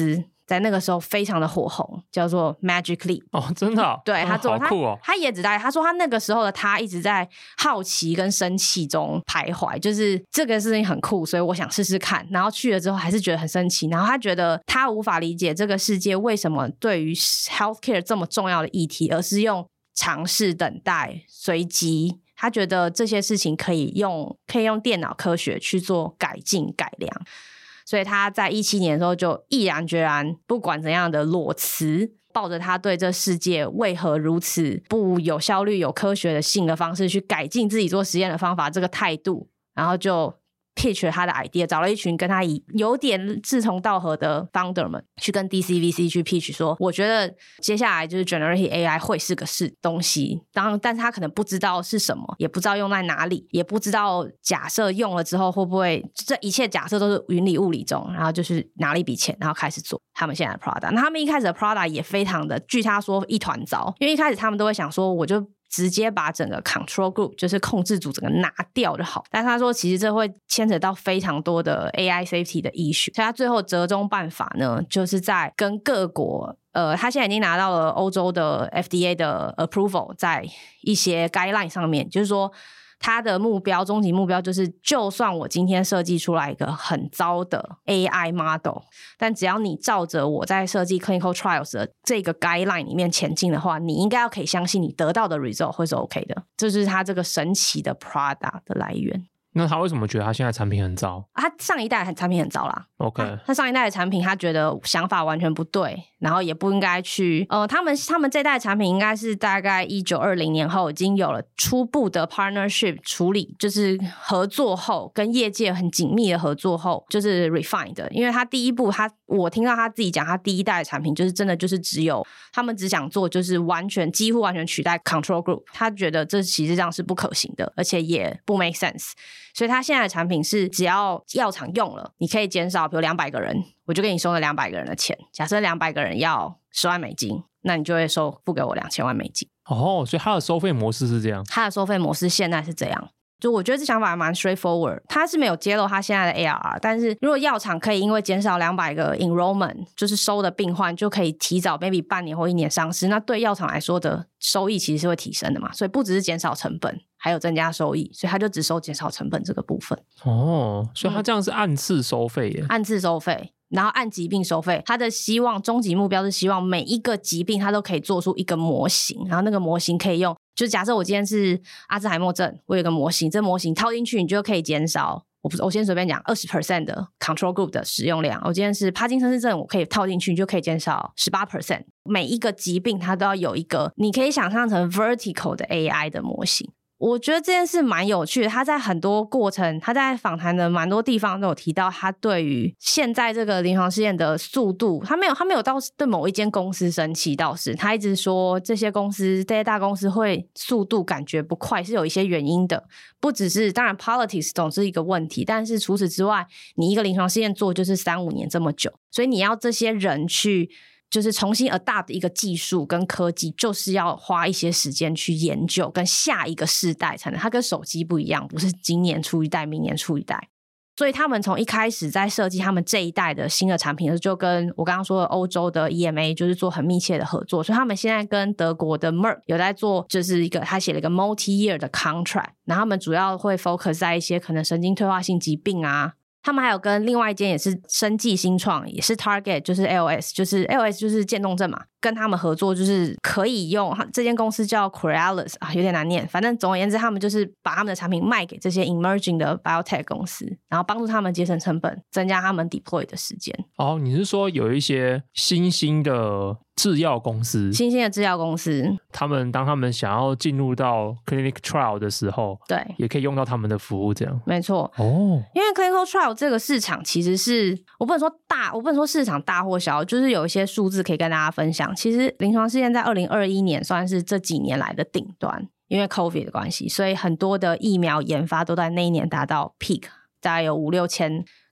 在那个时候非常的火红，叫做 Magic Leap。 哦，真的、哦、 对，他做、 哦、好酷哦。 他也只在他说他那个时候的他一直在好奇跟生气中徘徊，就是这个事情很酷，所以我想试试看，然后去了之后还是觉得很生气，然后他觉得他无法理解这个世界为什么对于 healthcare 这么重要的议题，而是用尝试、等待、随机，他觉得这些事情可以用可以用电脑科学去做改进改良，所以他在一七年的时候就毅然决然不管怎样的裸辞，抱着他对这世界为何如此不有效率有科学的性的方式去改进自己做实验的方法这个态度，然后就pitch 了他的 idea， 找了一群跟他有点志同道合的 founder 们去跟 D C V C 去 pitch 说，我觉得接下来就是 generative A I 会是个是东西，当然但是他可能不知道是什么，也不知道用在哪里，也不知道假设用了之后会不会，这一切假设都是云里雾里中，然后就是拿了一笔钱然后开始做他们现在的 product。 那他们一开始的 product 也非常的，据他说一团糟，因为一开始他们都会想说我就直接把整个 control group 就是控制组整个拿掉就好，但他说其实这会牵扯到非常多的 A I safety 的 issue， 所以他最后折中办法呢，就是在跟各国呃，他现在已经拿到了欧洲的 F D A 的 approval， 在一些 guideline 上面，就是说他的目标终极目标就是，就算我今天设计出来一个很糟的 A I model， 但只要你照着我在设计 clinical trials 的这个 guideline 里面前进的话，你应该要可以相信你得到的 result 会是 OK 的，这就是他这个神奇的 product 的来源。 那他为什么觉得他现在产品很糟？ 他上一代的产品很糟啦 OK， 他, 他上一代的产品他觉得想法完全不对，然后也不应该去呃，他们他们这代产品应该是大概一九二零年后已经有了初步的 partnership 处理，就是合作后跟业界很紧密的合作后就是 refine 的。因为他第一步他我听到他自己讲，他第一代的产品就是真的就是只有他们只想做就是完全几乎完全取代 control group， 他觉得这其实这样是不可行的，而且也不 make sense，所以他现在的产品是只要药厂用了，你可以减少比如两百个人，我就给你收了两百个人的钱，假设两百个人要十万美金，那你就会收付给我两千万美金。 哦，所以他的收费模式是这样？ 他的收费模式现在是这样，就我觉得这想法还蛮 straightforward， 他是没有揭露他现在的 A R R， 但是如果药厂可以因为减少两百个 enrollment 就是收的病患就可以提早 maybe 半年或一年上市，那对药厂来说的收益其实是会提升的嘛，所以不只是减少成本还有增加收益，所以他就只收减少成本这个部分。 哦，所以他这样是按次收费耶、嗯、 按次收费，然后按疾病收费，他的希望终极目标是希望每一个疾病他都可以做出一个模型，然后那个模型可以用，就是假设我今天是阿兹海默症，我有一个模型，这模型套进去你就可以减少，我不我先随便讲 百分之二十 的 control group 的使用量，我今天是帕金森氏症，我可以套进去你就可以减少 百分之十八， 每一个疾病它都要有一个你可以想象成 vertical 的 A I 的模型。我觉得这件事蛮有趣的，他在很多过程他在访谈的蛮多地方都有提到他对于现在这个临床试验的速度，他没有他没有到对某一间公司生气，倒是他一直说这些公司这些大公司会速度感觉不快是有一些原因的，不只是当然 politics 总是一个问题，但是除此之外你一个临床试验做就是三五年这么久，所以你要这些人去就是重新 adapt 一个技术跟科技，就是要花一些时间去研究，跟下一个世代才能，它跟手机不一样，不是今年出一代明年出一代，所以他们从一开始在设计他们这一代的新的产品就跟我刚刚说的欧洲的 E M A 就是做很密切的合作，所以他们现在跟德国的 Merck 有在做，就是一个他写了一个 multi-year 的 contract， 然后他们主要会 focus 在一些可能神经退化性疾病啊，他们还有跟另外一间也是生技新创，也是 target 就是 L S， 就是 L S 就是渐冻症嘛，跟他们合作就是可以用，这间公司叫 Corellis 啊，有点难念，反正总而言之他们就是把他们的产品卖给这些 emerging 的 biotech 公司，然后帮助他们节省成本，增加他们 deploy 的时间。哦， 你是说有一些新兴的制药公司， 新兴的制药公司他们当他们想要进入到 clinic trial 的时候， 对， 也可以用到他们的服务，这样没错。 哦， 因为 clinical trial 这个市场其实是我不能说大，我不能说市场大或小，就是有一些数字可以跟大家分享。其实临床试验在二零二一年算是这几年来的顶端，因为 COVID 的关系，所以很多的疫苗研发都在那一年达到 peak， 大概有五六千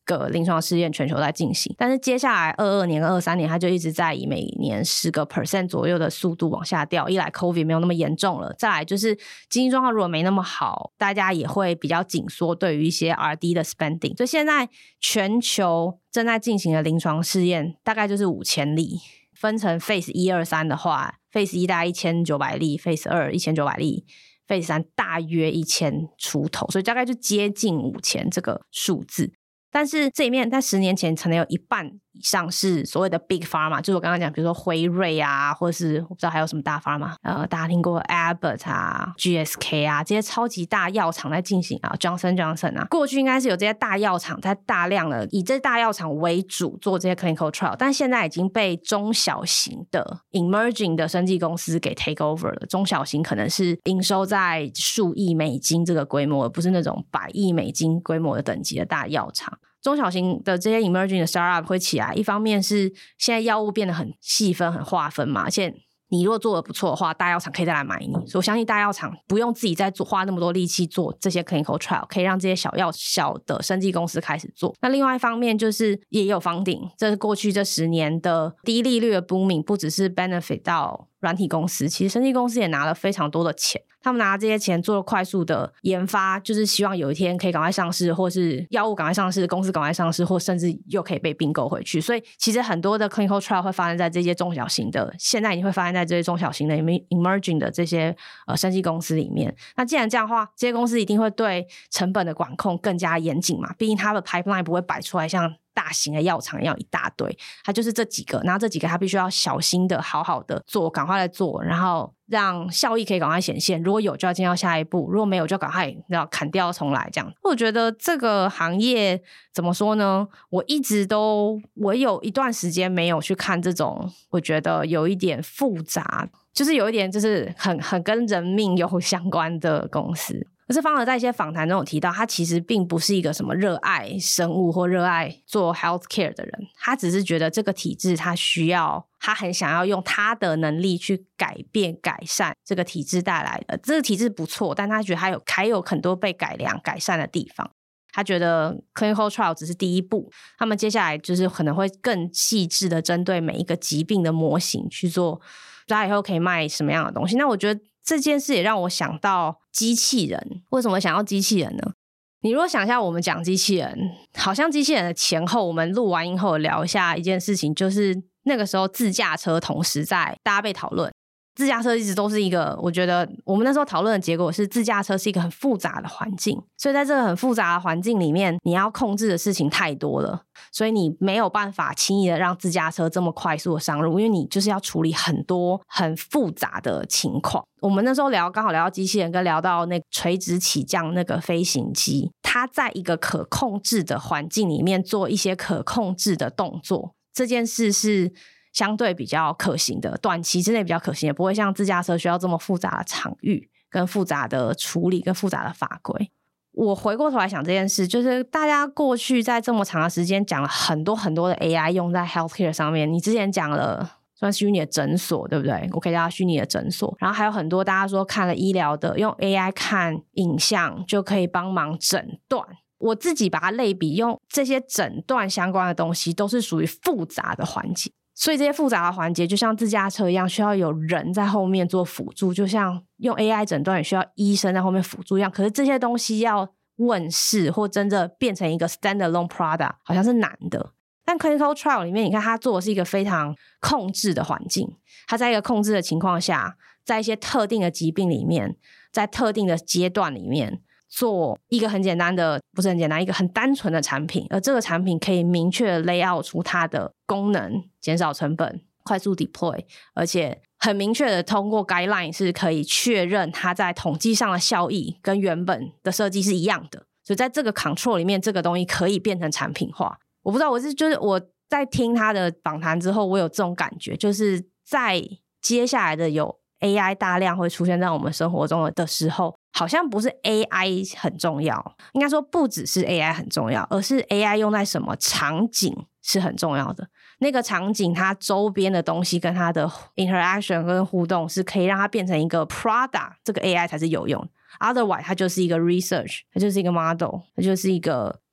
个临床试验全球在进行，但是接下来二二年跟二三年它就一直在以每年十个 percent 左右的速度往下掉。一来 COVID 没有那么严重了，再来就是经济状况如果没那么好，大家也会比较紧缩对于一些 R and D 的 spending。 所以现在全球正在进行的临床试验大概就是五千例，分成 phase 一二三的话， phase 一大概一千九百例， phase 二一千九百例， phase 三大约一千出头，所以大概就接近五千这个数字。但是这里面在十年前可能有一半以上是所谓的 big pharma， 就是我刚刚讲比如说辉瑞啊，或者是我不知道还有什么大 pharma， 呃，大家听过 Abbott 啊 G S K 啊，这些超级大药厂在进行啊 Johnson Johnson 啊，过去应该是有这些大药厂在大量的以这大药厂为主做这些 clinical trial， 但现在已经被中小型的 emerging 的生技公司给 take over 了。中小型可能是营收在数亿美金这个规模，而不是那种百亿美金规模的等级的大药厂。中小型的这些 emerging 的 startup 会起来，一方面是现在药物变得很细分很划分嘛，而且你如果做得不错的话，大药厂可以再来买你，所以我相信大药厂不用自己再做花那么多力气做这些 clinical trial， 可以让这些小药小的生技公司开始做。那另外一方面就是也有 funding， 这是过去这十年的低利率的 booming， 不只是 benefit 到软体公司，其实生技公司也拿了非常多的钱，他们拿这些钱做了快速的研发，就是希望有一天可以赶快上市，或是药物赶快上市，公司赶快上市，或甚至又可以被并购回去。所以其实很多的 clinical trial 会发生在这些中小型的，现在已经会发生在这些中小型的 emerging 的这些呃生技公司里面。那既然这样的话，这些公司一定会对成本的管控更加严谨嘛，毕竟它的 pipeline 不会摆出来像大型的药厂一样一大堆，它就是这几个，然后这几个它必须要小心的好好的做，赶快来做，然后让效益可以赶快显现，如果有就要进到下一步，如果没有就赶快要砍掉重来这样。我觉得这个行业怎么说呢，我一直都我有一段时间没有去看这种我觉得有一点复杂，就是有一点就是很很跟人命有相关的公司。可是方尔在一些访谈中有提到，他其实并不是一个什么热爱生物或热爱做 healthcare 的人，他只是觉得这个体制他需要，他很想要用他的能力去改变改善这个体制带来的，这个体制不错，但他觉得还有还有很多被改良改善的地方。他觉得 clinical trial 只是第一步，他们接下来就是可能会更细致的针对每一个疾病的模型去做，他以后可以卖什么样的东西。那我觉得这件事也让我想到机器人。为什么想到机器人呢？你如果想一下，我们讲机器人，好像机器人的前后，我们录完音后聊一下一件事情，就是那个时候自驾车同时在大家被讨论。自驾车一直都是一个，我觉得我们那时候讨论的结果是自驾车是一个很复杂的环境，所以在这个很复杂的环境里面，你要控制的事情太多了，所以你没有办法轻易的让自驾车这么快速的上路，因为你就是要处理很多很复杂的情况。我们那时候聊刚好聊到机器人，跟聊到那垂直起降那个飞行机，它在一个可控制的环境里面做一些可控制的动作，这件事是相对比较可行的，短期之内比较可行，也不会像自驾车需要这么复杂的场域跟复杂的处理跟复杂的法规。我回过头来想这件事，就是大家过去在这么长的时间讲了很多很多的 A I 用在 healthcare 上面，你之前讲了算虚拟的诊所，对不对？我可以叫它虚拟的诊所，然后还有很多大家说看了医疗的用 A I 看影像就可以帮忙诊断，我自己把它类比用这些诊断相关的东西都是属于复杂的环节，所以这些复杂的环节就像自驾车一样，需要有人在后面做辅助，就像用 A I 诊断也需要医生在后面辅助一样。可是这些东西要问世或真的变成一个 standalone product 好像是难的。但 clinical trial 里面你看它做的是一个非常控制的环境，它在一个控制的情况下，在一些特定的疾病里面，在特定的阶段里面做一个很简单的，不是很简单，一个很单纯的产品，而这个产品可以明确 lay out 出它的功能，减少成本，快速 deploy， 而且很明确的通过 guideline 是可以确认它在统计上的效益跟原本的设计是一样的，所以在这个 control 里面，这个东西可以变成产品化。我不知道，我是就是我在听他的访谈之后，我有这种感觉，就是在接下来的有 A I 大量会出现在我们生活中的时候，好像不是 A I 很重要，应该说不只是 A I 很重要，而是 A I 用在什么场景是很重要的。那个场景它周边的东西跟它的 interaction 跟互动是可以让它变成一个 product， 这个 A I 才是有用。 otherwise 它就是一个 research， 它就是一个 model， 它就是一个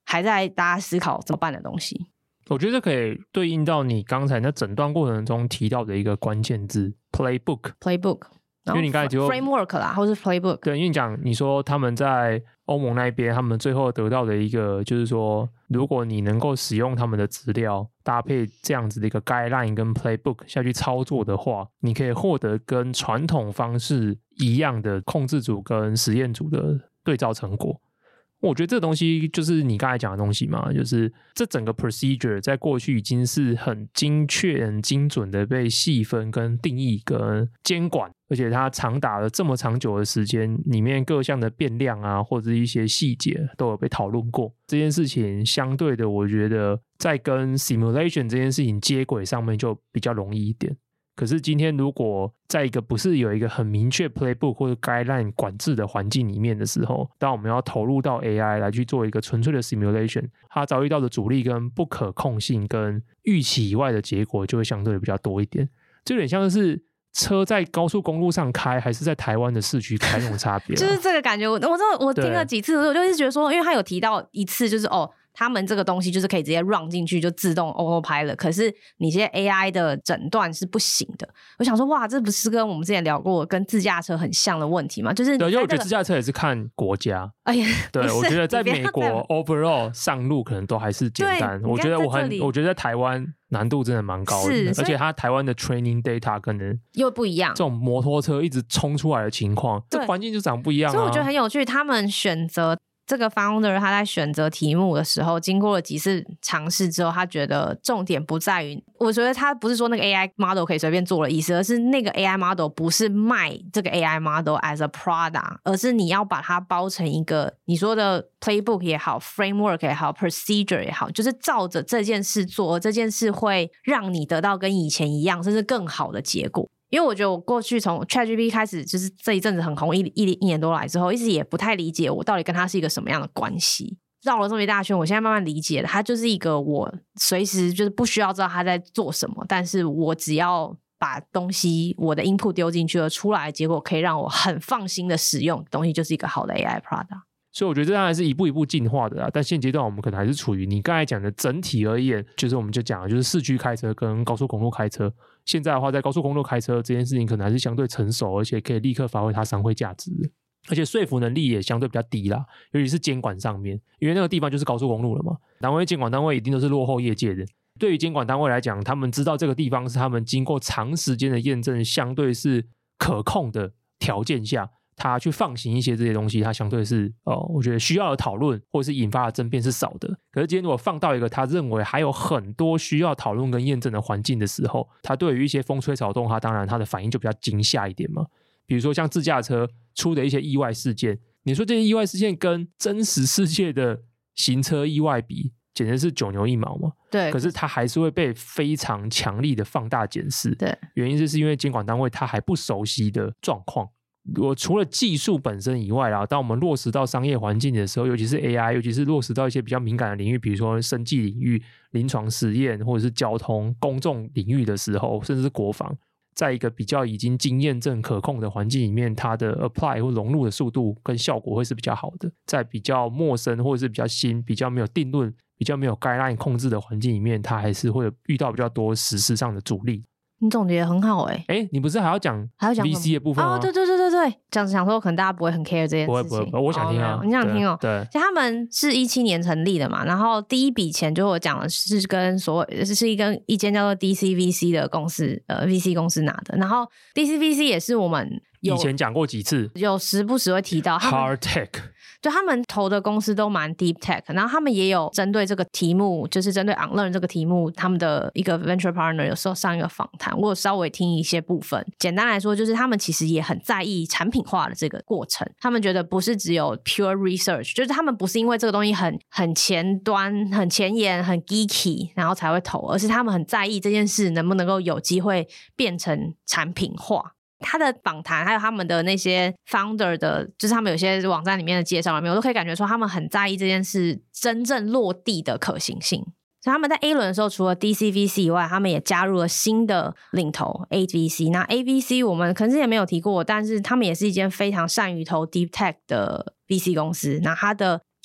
还在大家思考怎么办的东西。 我觉得可以对应到你刚才那整段过程中提到的一个关键字 playbook playbook， 因为你刚才提过 framework 啦，或是 playbook。 对，因为你讲你说他们在欧盟那边他们最后得到的一个就是说，如果你能够使用他们的资料搭配这样子的一个 guideline 跟 playbook 下去操作的话，你可以获得跟传统方式一样的控制组跟实验组的对照成果。我觉得这个东西就是你刚才讲的东西嘛，就是这整个 procedure 在过去已经是很精确很精准的被细分跟定义跟监管，而且它长达了这么长久的时间，里面各项的变量啊或者一些细节都有被讨论过。这件事情相对的我觉得在跟 simulation 这件事情接轨上面就比较容易一点。可是今天如果在一个不是有一个很明确 playbook 或者 guideline 管制的环境里面的时候，当我们要投入到 A I 来去做一个纯粹的 simulation， 它遭遇到的阻力跟不可控性跟预期以外的结果就会相对的比较多一点。这有点像是车在高速公路上开还是在台湾的市区开那种差别、啊、 就是这个感觉。我我真的我听了几次我就一直觉得说，因为他有提到一次就是哦他们这个东西就是可以直接 run 进去就自动 autopilot， 可是你这些 A I 的诊断是不行的。我想说哇，这不是跟我们之前聊过跟自驾车很像的问题吗？就是对，因为我觉得自驾车也是看国家。 哎呀， 对，我觉得在美国 overall 上路可能都还是简单。我觉得我很我觉得在台湾难度真的蛮高的，而且它台湾的 training data 可能又不一样。 这种摩托车一直冲出来的情况，这环境就长不一样啊。 所以我觉得很有趣，他们选择这个 founder 他在选择题目的时候，经过了几次尝试之后，他觉得重点不在于，我觉得他不是说那个 A I model 可以随便做的意思，而是那个 A I model 不是卖这个 A I model as a product， 而是你要把它包成一个你说的 playbook 也好 framework 也好 procedure 也好，就是照着这件事做，这件事会让你得到跟以前一样甚至更好的结果。因为我觉得我过去从 ChatGPT 开始就是这一阵子很红 一, 一, 一年多来之后，一直也不太理解我到底跟它是一个什么样的关系。绕了这么一大圈，我现在慢慢理解了，它就是一个我随时就是不需要知道它在做什么，但是我只要把东西我的 input 丢进去了，出来的结果可以让我很放心的使用的东西，就是一个好的 A I product。 所以我觉得这当然是一步一步进化的啦，但现阶段我们可能还是处于你刚才讲的整体而言，就是我们就讲的就是市区开车跟高速公路开车。现在的话在高速公路开车这件事情可能还是相对成熟，而且可以立刻发挥它商会价值的，而且说服能力也相对比较低啦，尤其是监管上面，因为那个地方就是高速公路了嘛，单位监管单位一定都是落后业界的。对于监管单位来讲，他们知道这个地方是他们经过长时间的验证相对是可控的条件下，他去放行一些这些东西，他相对是呃，我觉得需要的讨论或者是引发的争辩是少的。可是今天如果放到一个他认为还有很多需要讨论跟验证的环境的时候，他对于一些风吹草动，他当然他的反应就比较惊吓一点嘛。比如说像自驾车出的一些意外事件，你说这些意外事件跟真实世界的行车意外比，简直是九牛一毛嘛。 对， 可是它还是会被非常强力的放大检视。 对， 原因是因为监管单位他还不熟悉的状况。我除了技术本身以外啦，当我们落实到商业环境的时候，尤其是 A I， 尤其是落实到一些比较敏感的领域，比如说生技领域、临床实验或者是交通公众领域的时候，甚至是国防，在一个比较已经经验证可控的环境里面，它的 apply 或融入的速度跟效果会是比较好的。在比较陌生或者是比较新、比较没有定论、比较没有 guideline 控制的环境里面，它还是会遇到比较多实施上的阻力。 你总结得很好哎、欸！ 哎，你不是还要讲还要讲 V C 的部分吗？ 哦，对对对对对，讲想说可能大家不会很 care 这件事情， 不会不会不会，我想听啊， 哦、你想听哦？ 对， 其实他们是一七年成立的嘛，然后第一笔钱就我讲的是跟所谓是一跟一间叫做 D C V C 的公司呃 V C 公司拿的，然后 D C V C 也是我们以前讲过几次， 有时不时会提到 Hard Tech。 就他们投的公司都蛮 deep tech， 然后他们也有针对这个题目，就是针对 Unlearn 这个题目，他们的一个 venture partner 有时候上一个访谈，我有稍微听一些部分。简单来说，就是他们其实也很在意产品化的这个过程，他们觉得不是只有 pure research， 就是他们不是因为这个东西很很前端、很前沿、很 geeky， 然后才会投，而是他们很在意这件事能不能够有机会变成产品化。他的访谈还有他们的那些 founder 的，就是他们有些网站里面的介绍里面，我都可以感觉说他们很在意这件事真正落地的可行性。所以他们在 A 轮的时候，除了 D C V C 以外，他们也加入了新的领头 A V C。 那 A V C 我们可能之前没有提过，但是他们也是一间非常善于投 deep tech 的 V C 公司。那它的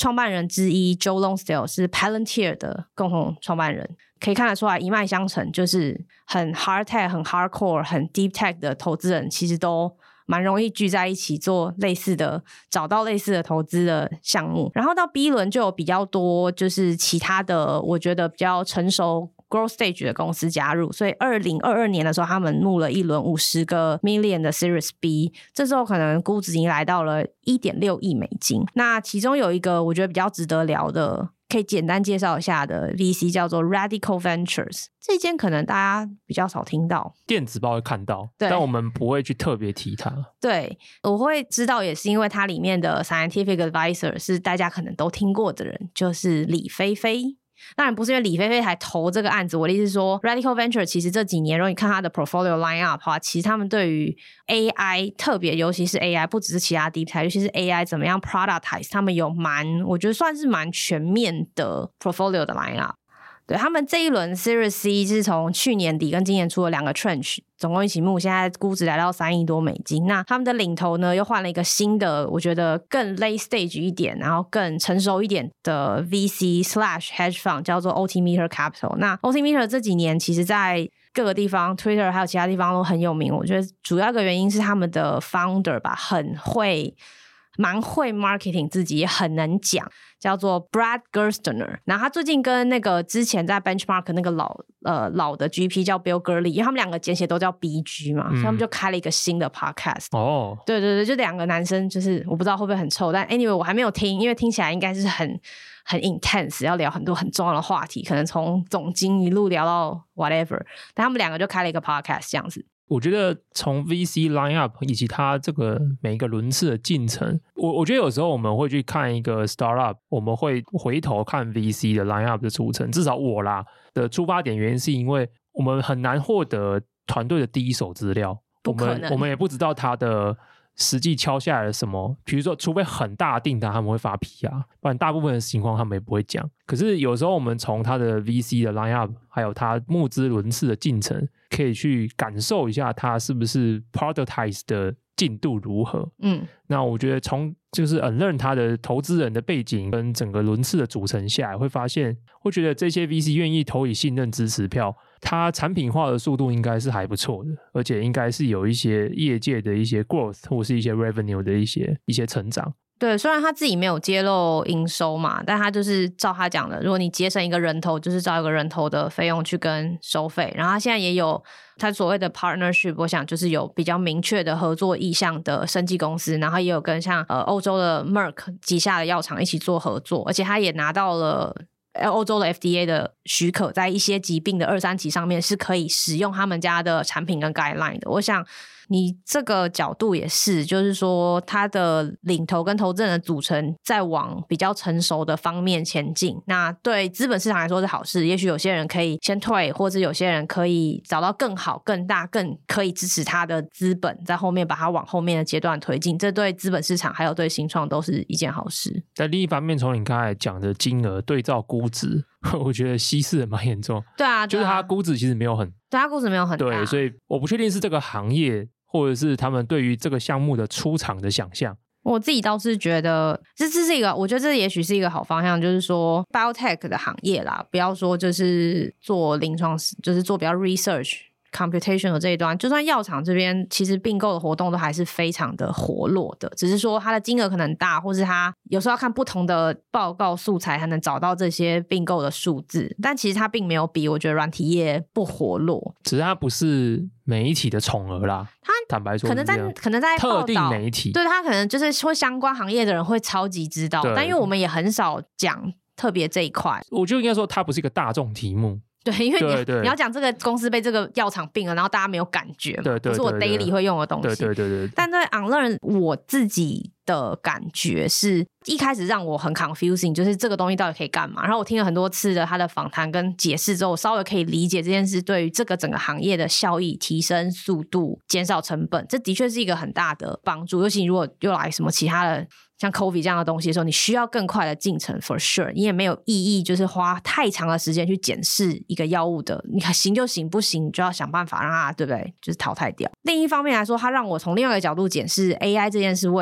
创办人之一 Joe Lonsdale 是 Palantir 的共同创办人，可以看得出来一脉相承，就是很 hard tech 很 hardcore 很 deep tech 的投资人其实都蛮容易聚在一起做类似的，找到类似的投资的项目。然后到 B 轮就有比较多就是其他的我觉得比较成熟growth stage 的公司加入，所以二零二二年的时候他们募了一轮五十个 million 的 Series B， 这时候可能估值已经来到了 一点六亿美金。那其中有一个我觉得比较值得聊的，可以简单介绍一下的 V C 叫做 Radical Ventures， 这间可能大家比较少听到， 电子报会看到，但我们不会去特别提它。 对，我会知道也是因为它里面的 Scientific Advisor 是大家可能都听过的人，就是李飞飞。当然不是因为李飞飞才投这个案子，我的意思是说 Radical Venture 其实这几年如果你看他的 portfolio line up 的话，其实他们对于 A I 特别尤其是 A I 不只是其他 deep tech 尤其是 A I 怎么样 productize 他们有蛮我觉得算是蛮全面的 portfolio 的 line up。对，他们这一轮 Series C 是从去年底跟今年出了两个 tranche， 总共一起募，现在估值来到三亿多美金。那他们的领头呢又换了一个新的我觉得更 late stage 一点然后更成熟一点的 V C slash hedge fund 叫做 Altimeter Capital。 那 Altimeter 这几年其实在各个地方 Twitter 还有其他地方都很有名，我觉得主要一个原因是他们的 founder 吧很会蛮会 marketing 自己也很能讲，叫做 Brad Gerstner。 然后他最近跟那个之前在 Benchmark 那个老呃老的 G P 叫 Bill Gurley， 因为他们两个简写都叫 B G 嘛、嗯、所以他们就开了一个新的 podcast。 哦，对对对，就两个男生，就是我不知道会不会很臭，但 anyway 我还没有听，因为听起来应该是很很 intense， 要聊很多很重要的话题，可能从总经一路聊到 whatever， 但他们两个就开了一个 podcast 这样子。 我觉得从 V C line up 以及它这个每一个轮次的进程，我我觉得有时候我们会去看一个 startup， 我们会回头看 V C 的 line up 的组成，至少我啦的出发点原因是因为我们很难获得团队的第一手资料， 不可能， 我们我们也不知道他的实际敲下来了什么，比如说除非很大的订单他们会发 P R， 不然大部分的情况他们也不会讲。可是有时候我们从他的 V C 的 line up 还有他募资轮次的进程，可以去感受一下他是不是 productize 的进度如何。嗯，那我觉得从就是 unlearn 他的投资人的背景跟整个轮次的组成下来，会发现会觉得这些 V C 愿意投以信任支持票，它产品化的速度应该是还不错的，而且应该是有一些业界的一些 growth 或是一些 revenue 的一些一些成长。 对，虽然他自己没有揭露营收嘛，但他就是照他讲的，如果你节省一个人头，就是照一个人头的费用去跟收费。然后他现在也有他所谓的 partnership， 我想就是有比较明确的合作意向的生技公司，然后也有跟像呃欧洲的 Merck 旗下的药厂一起做合作，而且他也拿到了欧洲的 F D A 的许可，在一些疾病的二三期上面是可以使用他们家的产品跟 guideline 的。我想你这个角度也是，就是说他的领头跟投资人的组成在往比较成熟的方面前进，那对资本市场来说是好事，也许有些人可以先退，或者有些人可以找到更好更大更可以支持他的资本，在后面把它往后面的阶段推进，这对资本市场还有对新创都是一件好事。 但另一方面，从你刚才讲的金额对照估值，我觉得稀释的蛮严重。 对啊， 就是它估值其实没有很对，它估值没有很大， 对，所以我不确定是这个行业或者是他们对于这个项目的出场的想象。 我自己倒是觉得这这是一个，我觉得这也许是一个好方向，就是说 biotech 的行业啦，不要说就是做临床，就是做比较 research computational 这一端，就算药厂这边其实并购的活动都还是非常的活络的，只是说它的金额可能大，或是它有时候要看不同的报告素材才能找到这些并购的数字，但其实它并没有比我觉得软体业不活络， 只是它不是媒体的宠儿啦，它坦白说可能在可能在特定媒体， 对，它可能就是会相关行业的人会超级知道，但因为我们也很少讲特别这一块， 我就应该说它不是一个大众题目。 对，因为 你, 对对你要讲这个公司被这个药厂并了，然后大家没有感觉嘛， 对对对对对， 不是我 daily 会用的东西。 对对对 对, 对。 但对 Unlearn 我自己的感觉是一开始让我很 confusing， 就是这个东西到底可以干嘛。然后我听了很多次的他的访谈跟解释之后，我稍微可以理解这件事对于这个整个行业的效益、提升速度、减少成本，这的确是一个很大的帮助。尤其如果又来什么其他的像 COVID 这样的东西的时候，你需要更快的进程 for sure， 你也没有意义就是花太长的时间去检视一个药物的，你行就行，不行你就要想办法让它，对不对，就是淘汰掉。另一方面来说，它让我从另外一个角度检视 A I 这件事未来会在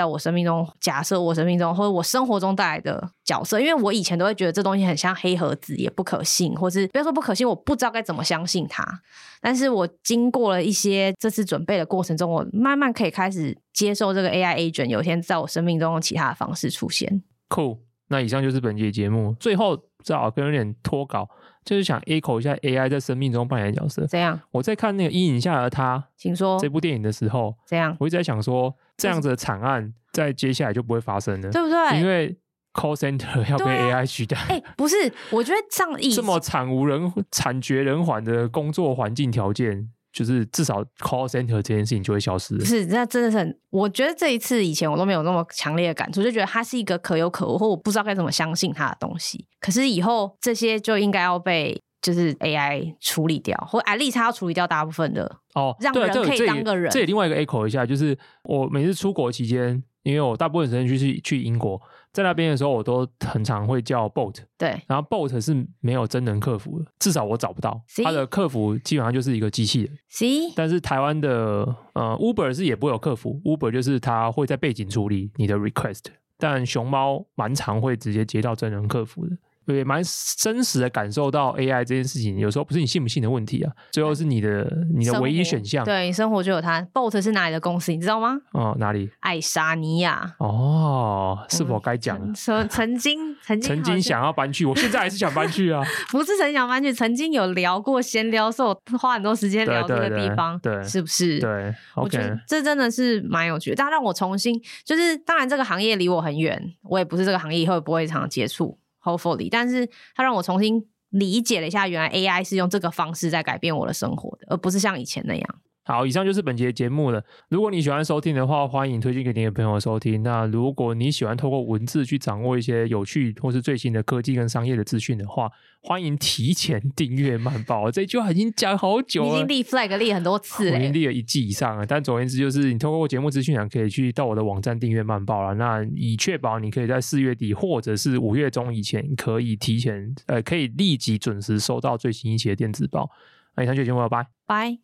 我生命中，假设我生命中或者我生活中带来的角色，因为我以前都会觉得这东西很像黑盒子，也不可信，或是不要说不可信，我不知道该怎么相信它。但是我经过了一些这次准备的过程中，我慢慢可以开始接受这个 A I agent 有一天在我生命中用其他的方式出现。 酷，那以上就是本节节目。最后正好跟有点脱稿，就是想 echo 一下 A I 在生命中扮演的角色。 怎样？ 我在看那个阴影下的他， 请说这部电影的时候， 怎样？ 我一直在想说，这样子的惨案在接下来就不会发生了， 对不对？ 因为 call center 要被 A I 取代。 哎、欸，不是，我觉得上一这么惨无人惨绝人寰的工作环境条件，就是至少 call center 这件事情就会消失了。 不是，那真的是很，我觉得这一次以前我都没有那么强烈的感触，就觉得它是一个可有可无，或我不知道该怎么相信它的东西。可是以后这些就应该要被就是 A I 处理掉，或 at least 它要处理掉大部分的哦，让人可以当个人。 这也另外一个 echo 一下，就是我每次出国期间，因为我大部分时间去去英国，在那边的时候我都很常会叫 boat， 对， 然后 boat 是没有真人客服的，至少我找不到，它的客服基本上就是一个机器人。 See? 但是台湾的呃 Uber 是也不会有客服， Uber 就是它会在背景处理你的 request， 但熊猫蛮常会直接接到真人客服的。对，蛮真实的感受到 A I 这件事情，有时候不是你信不信的问题啊，最后是你的你的唯一选项。 对，你生活就有它。Bolt 是哪里的公司，你知道吗？ 哦，哪里？ 爱沙尼亚。 哦，是否该讲？ 说曾经曾经曾经想要搬去，我现在还是想搬去啊。 不是曾经想搬去，曾经有聊过闲聊，所以我花很多时间聊这个地方， 对，对对是不是？ 对 ，OK， 我觉得这真的是蛮有趣的。但让我重新，就是当然这个行业离我很远，我也不是这个行业，以后也不会常接触。Hopefully， 但是它让我重新理解了一下，原来 A I 是用这个方式在改变我的生活的，而不是像以前那样。 好，以上就是本节节目了。如果你喜欢收听的话，欢迎推荐给你的朋友收听。那如果你喜欢透过文字去掌握一些有趣或是最新的科技跟商业的资讯的话，欢迎提前订阅慢报。这句话已经讲好久了， 你已经立 flag 立很多次了， 我已经立了一季以上了。但总而言之，就是你透过节目资讯栏可以去到我的网站订阅慢报了。那以确保你可以在四月底或者是五月中以前，可以提前呃可以立即准时收到最新一期的电子报。那以上就节目了，拜拜。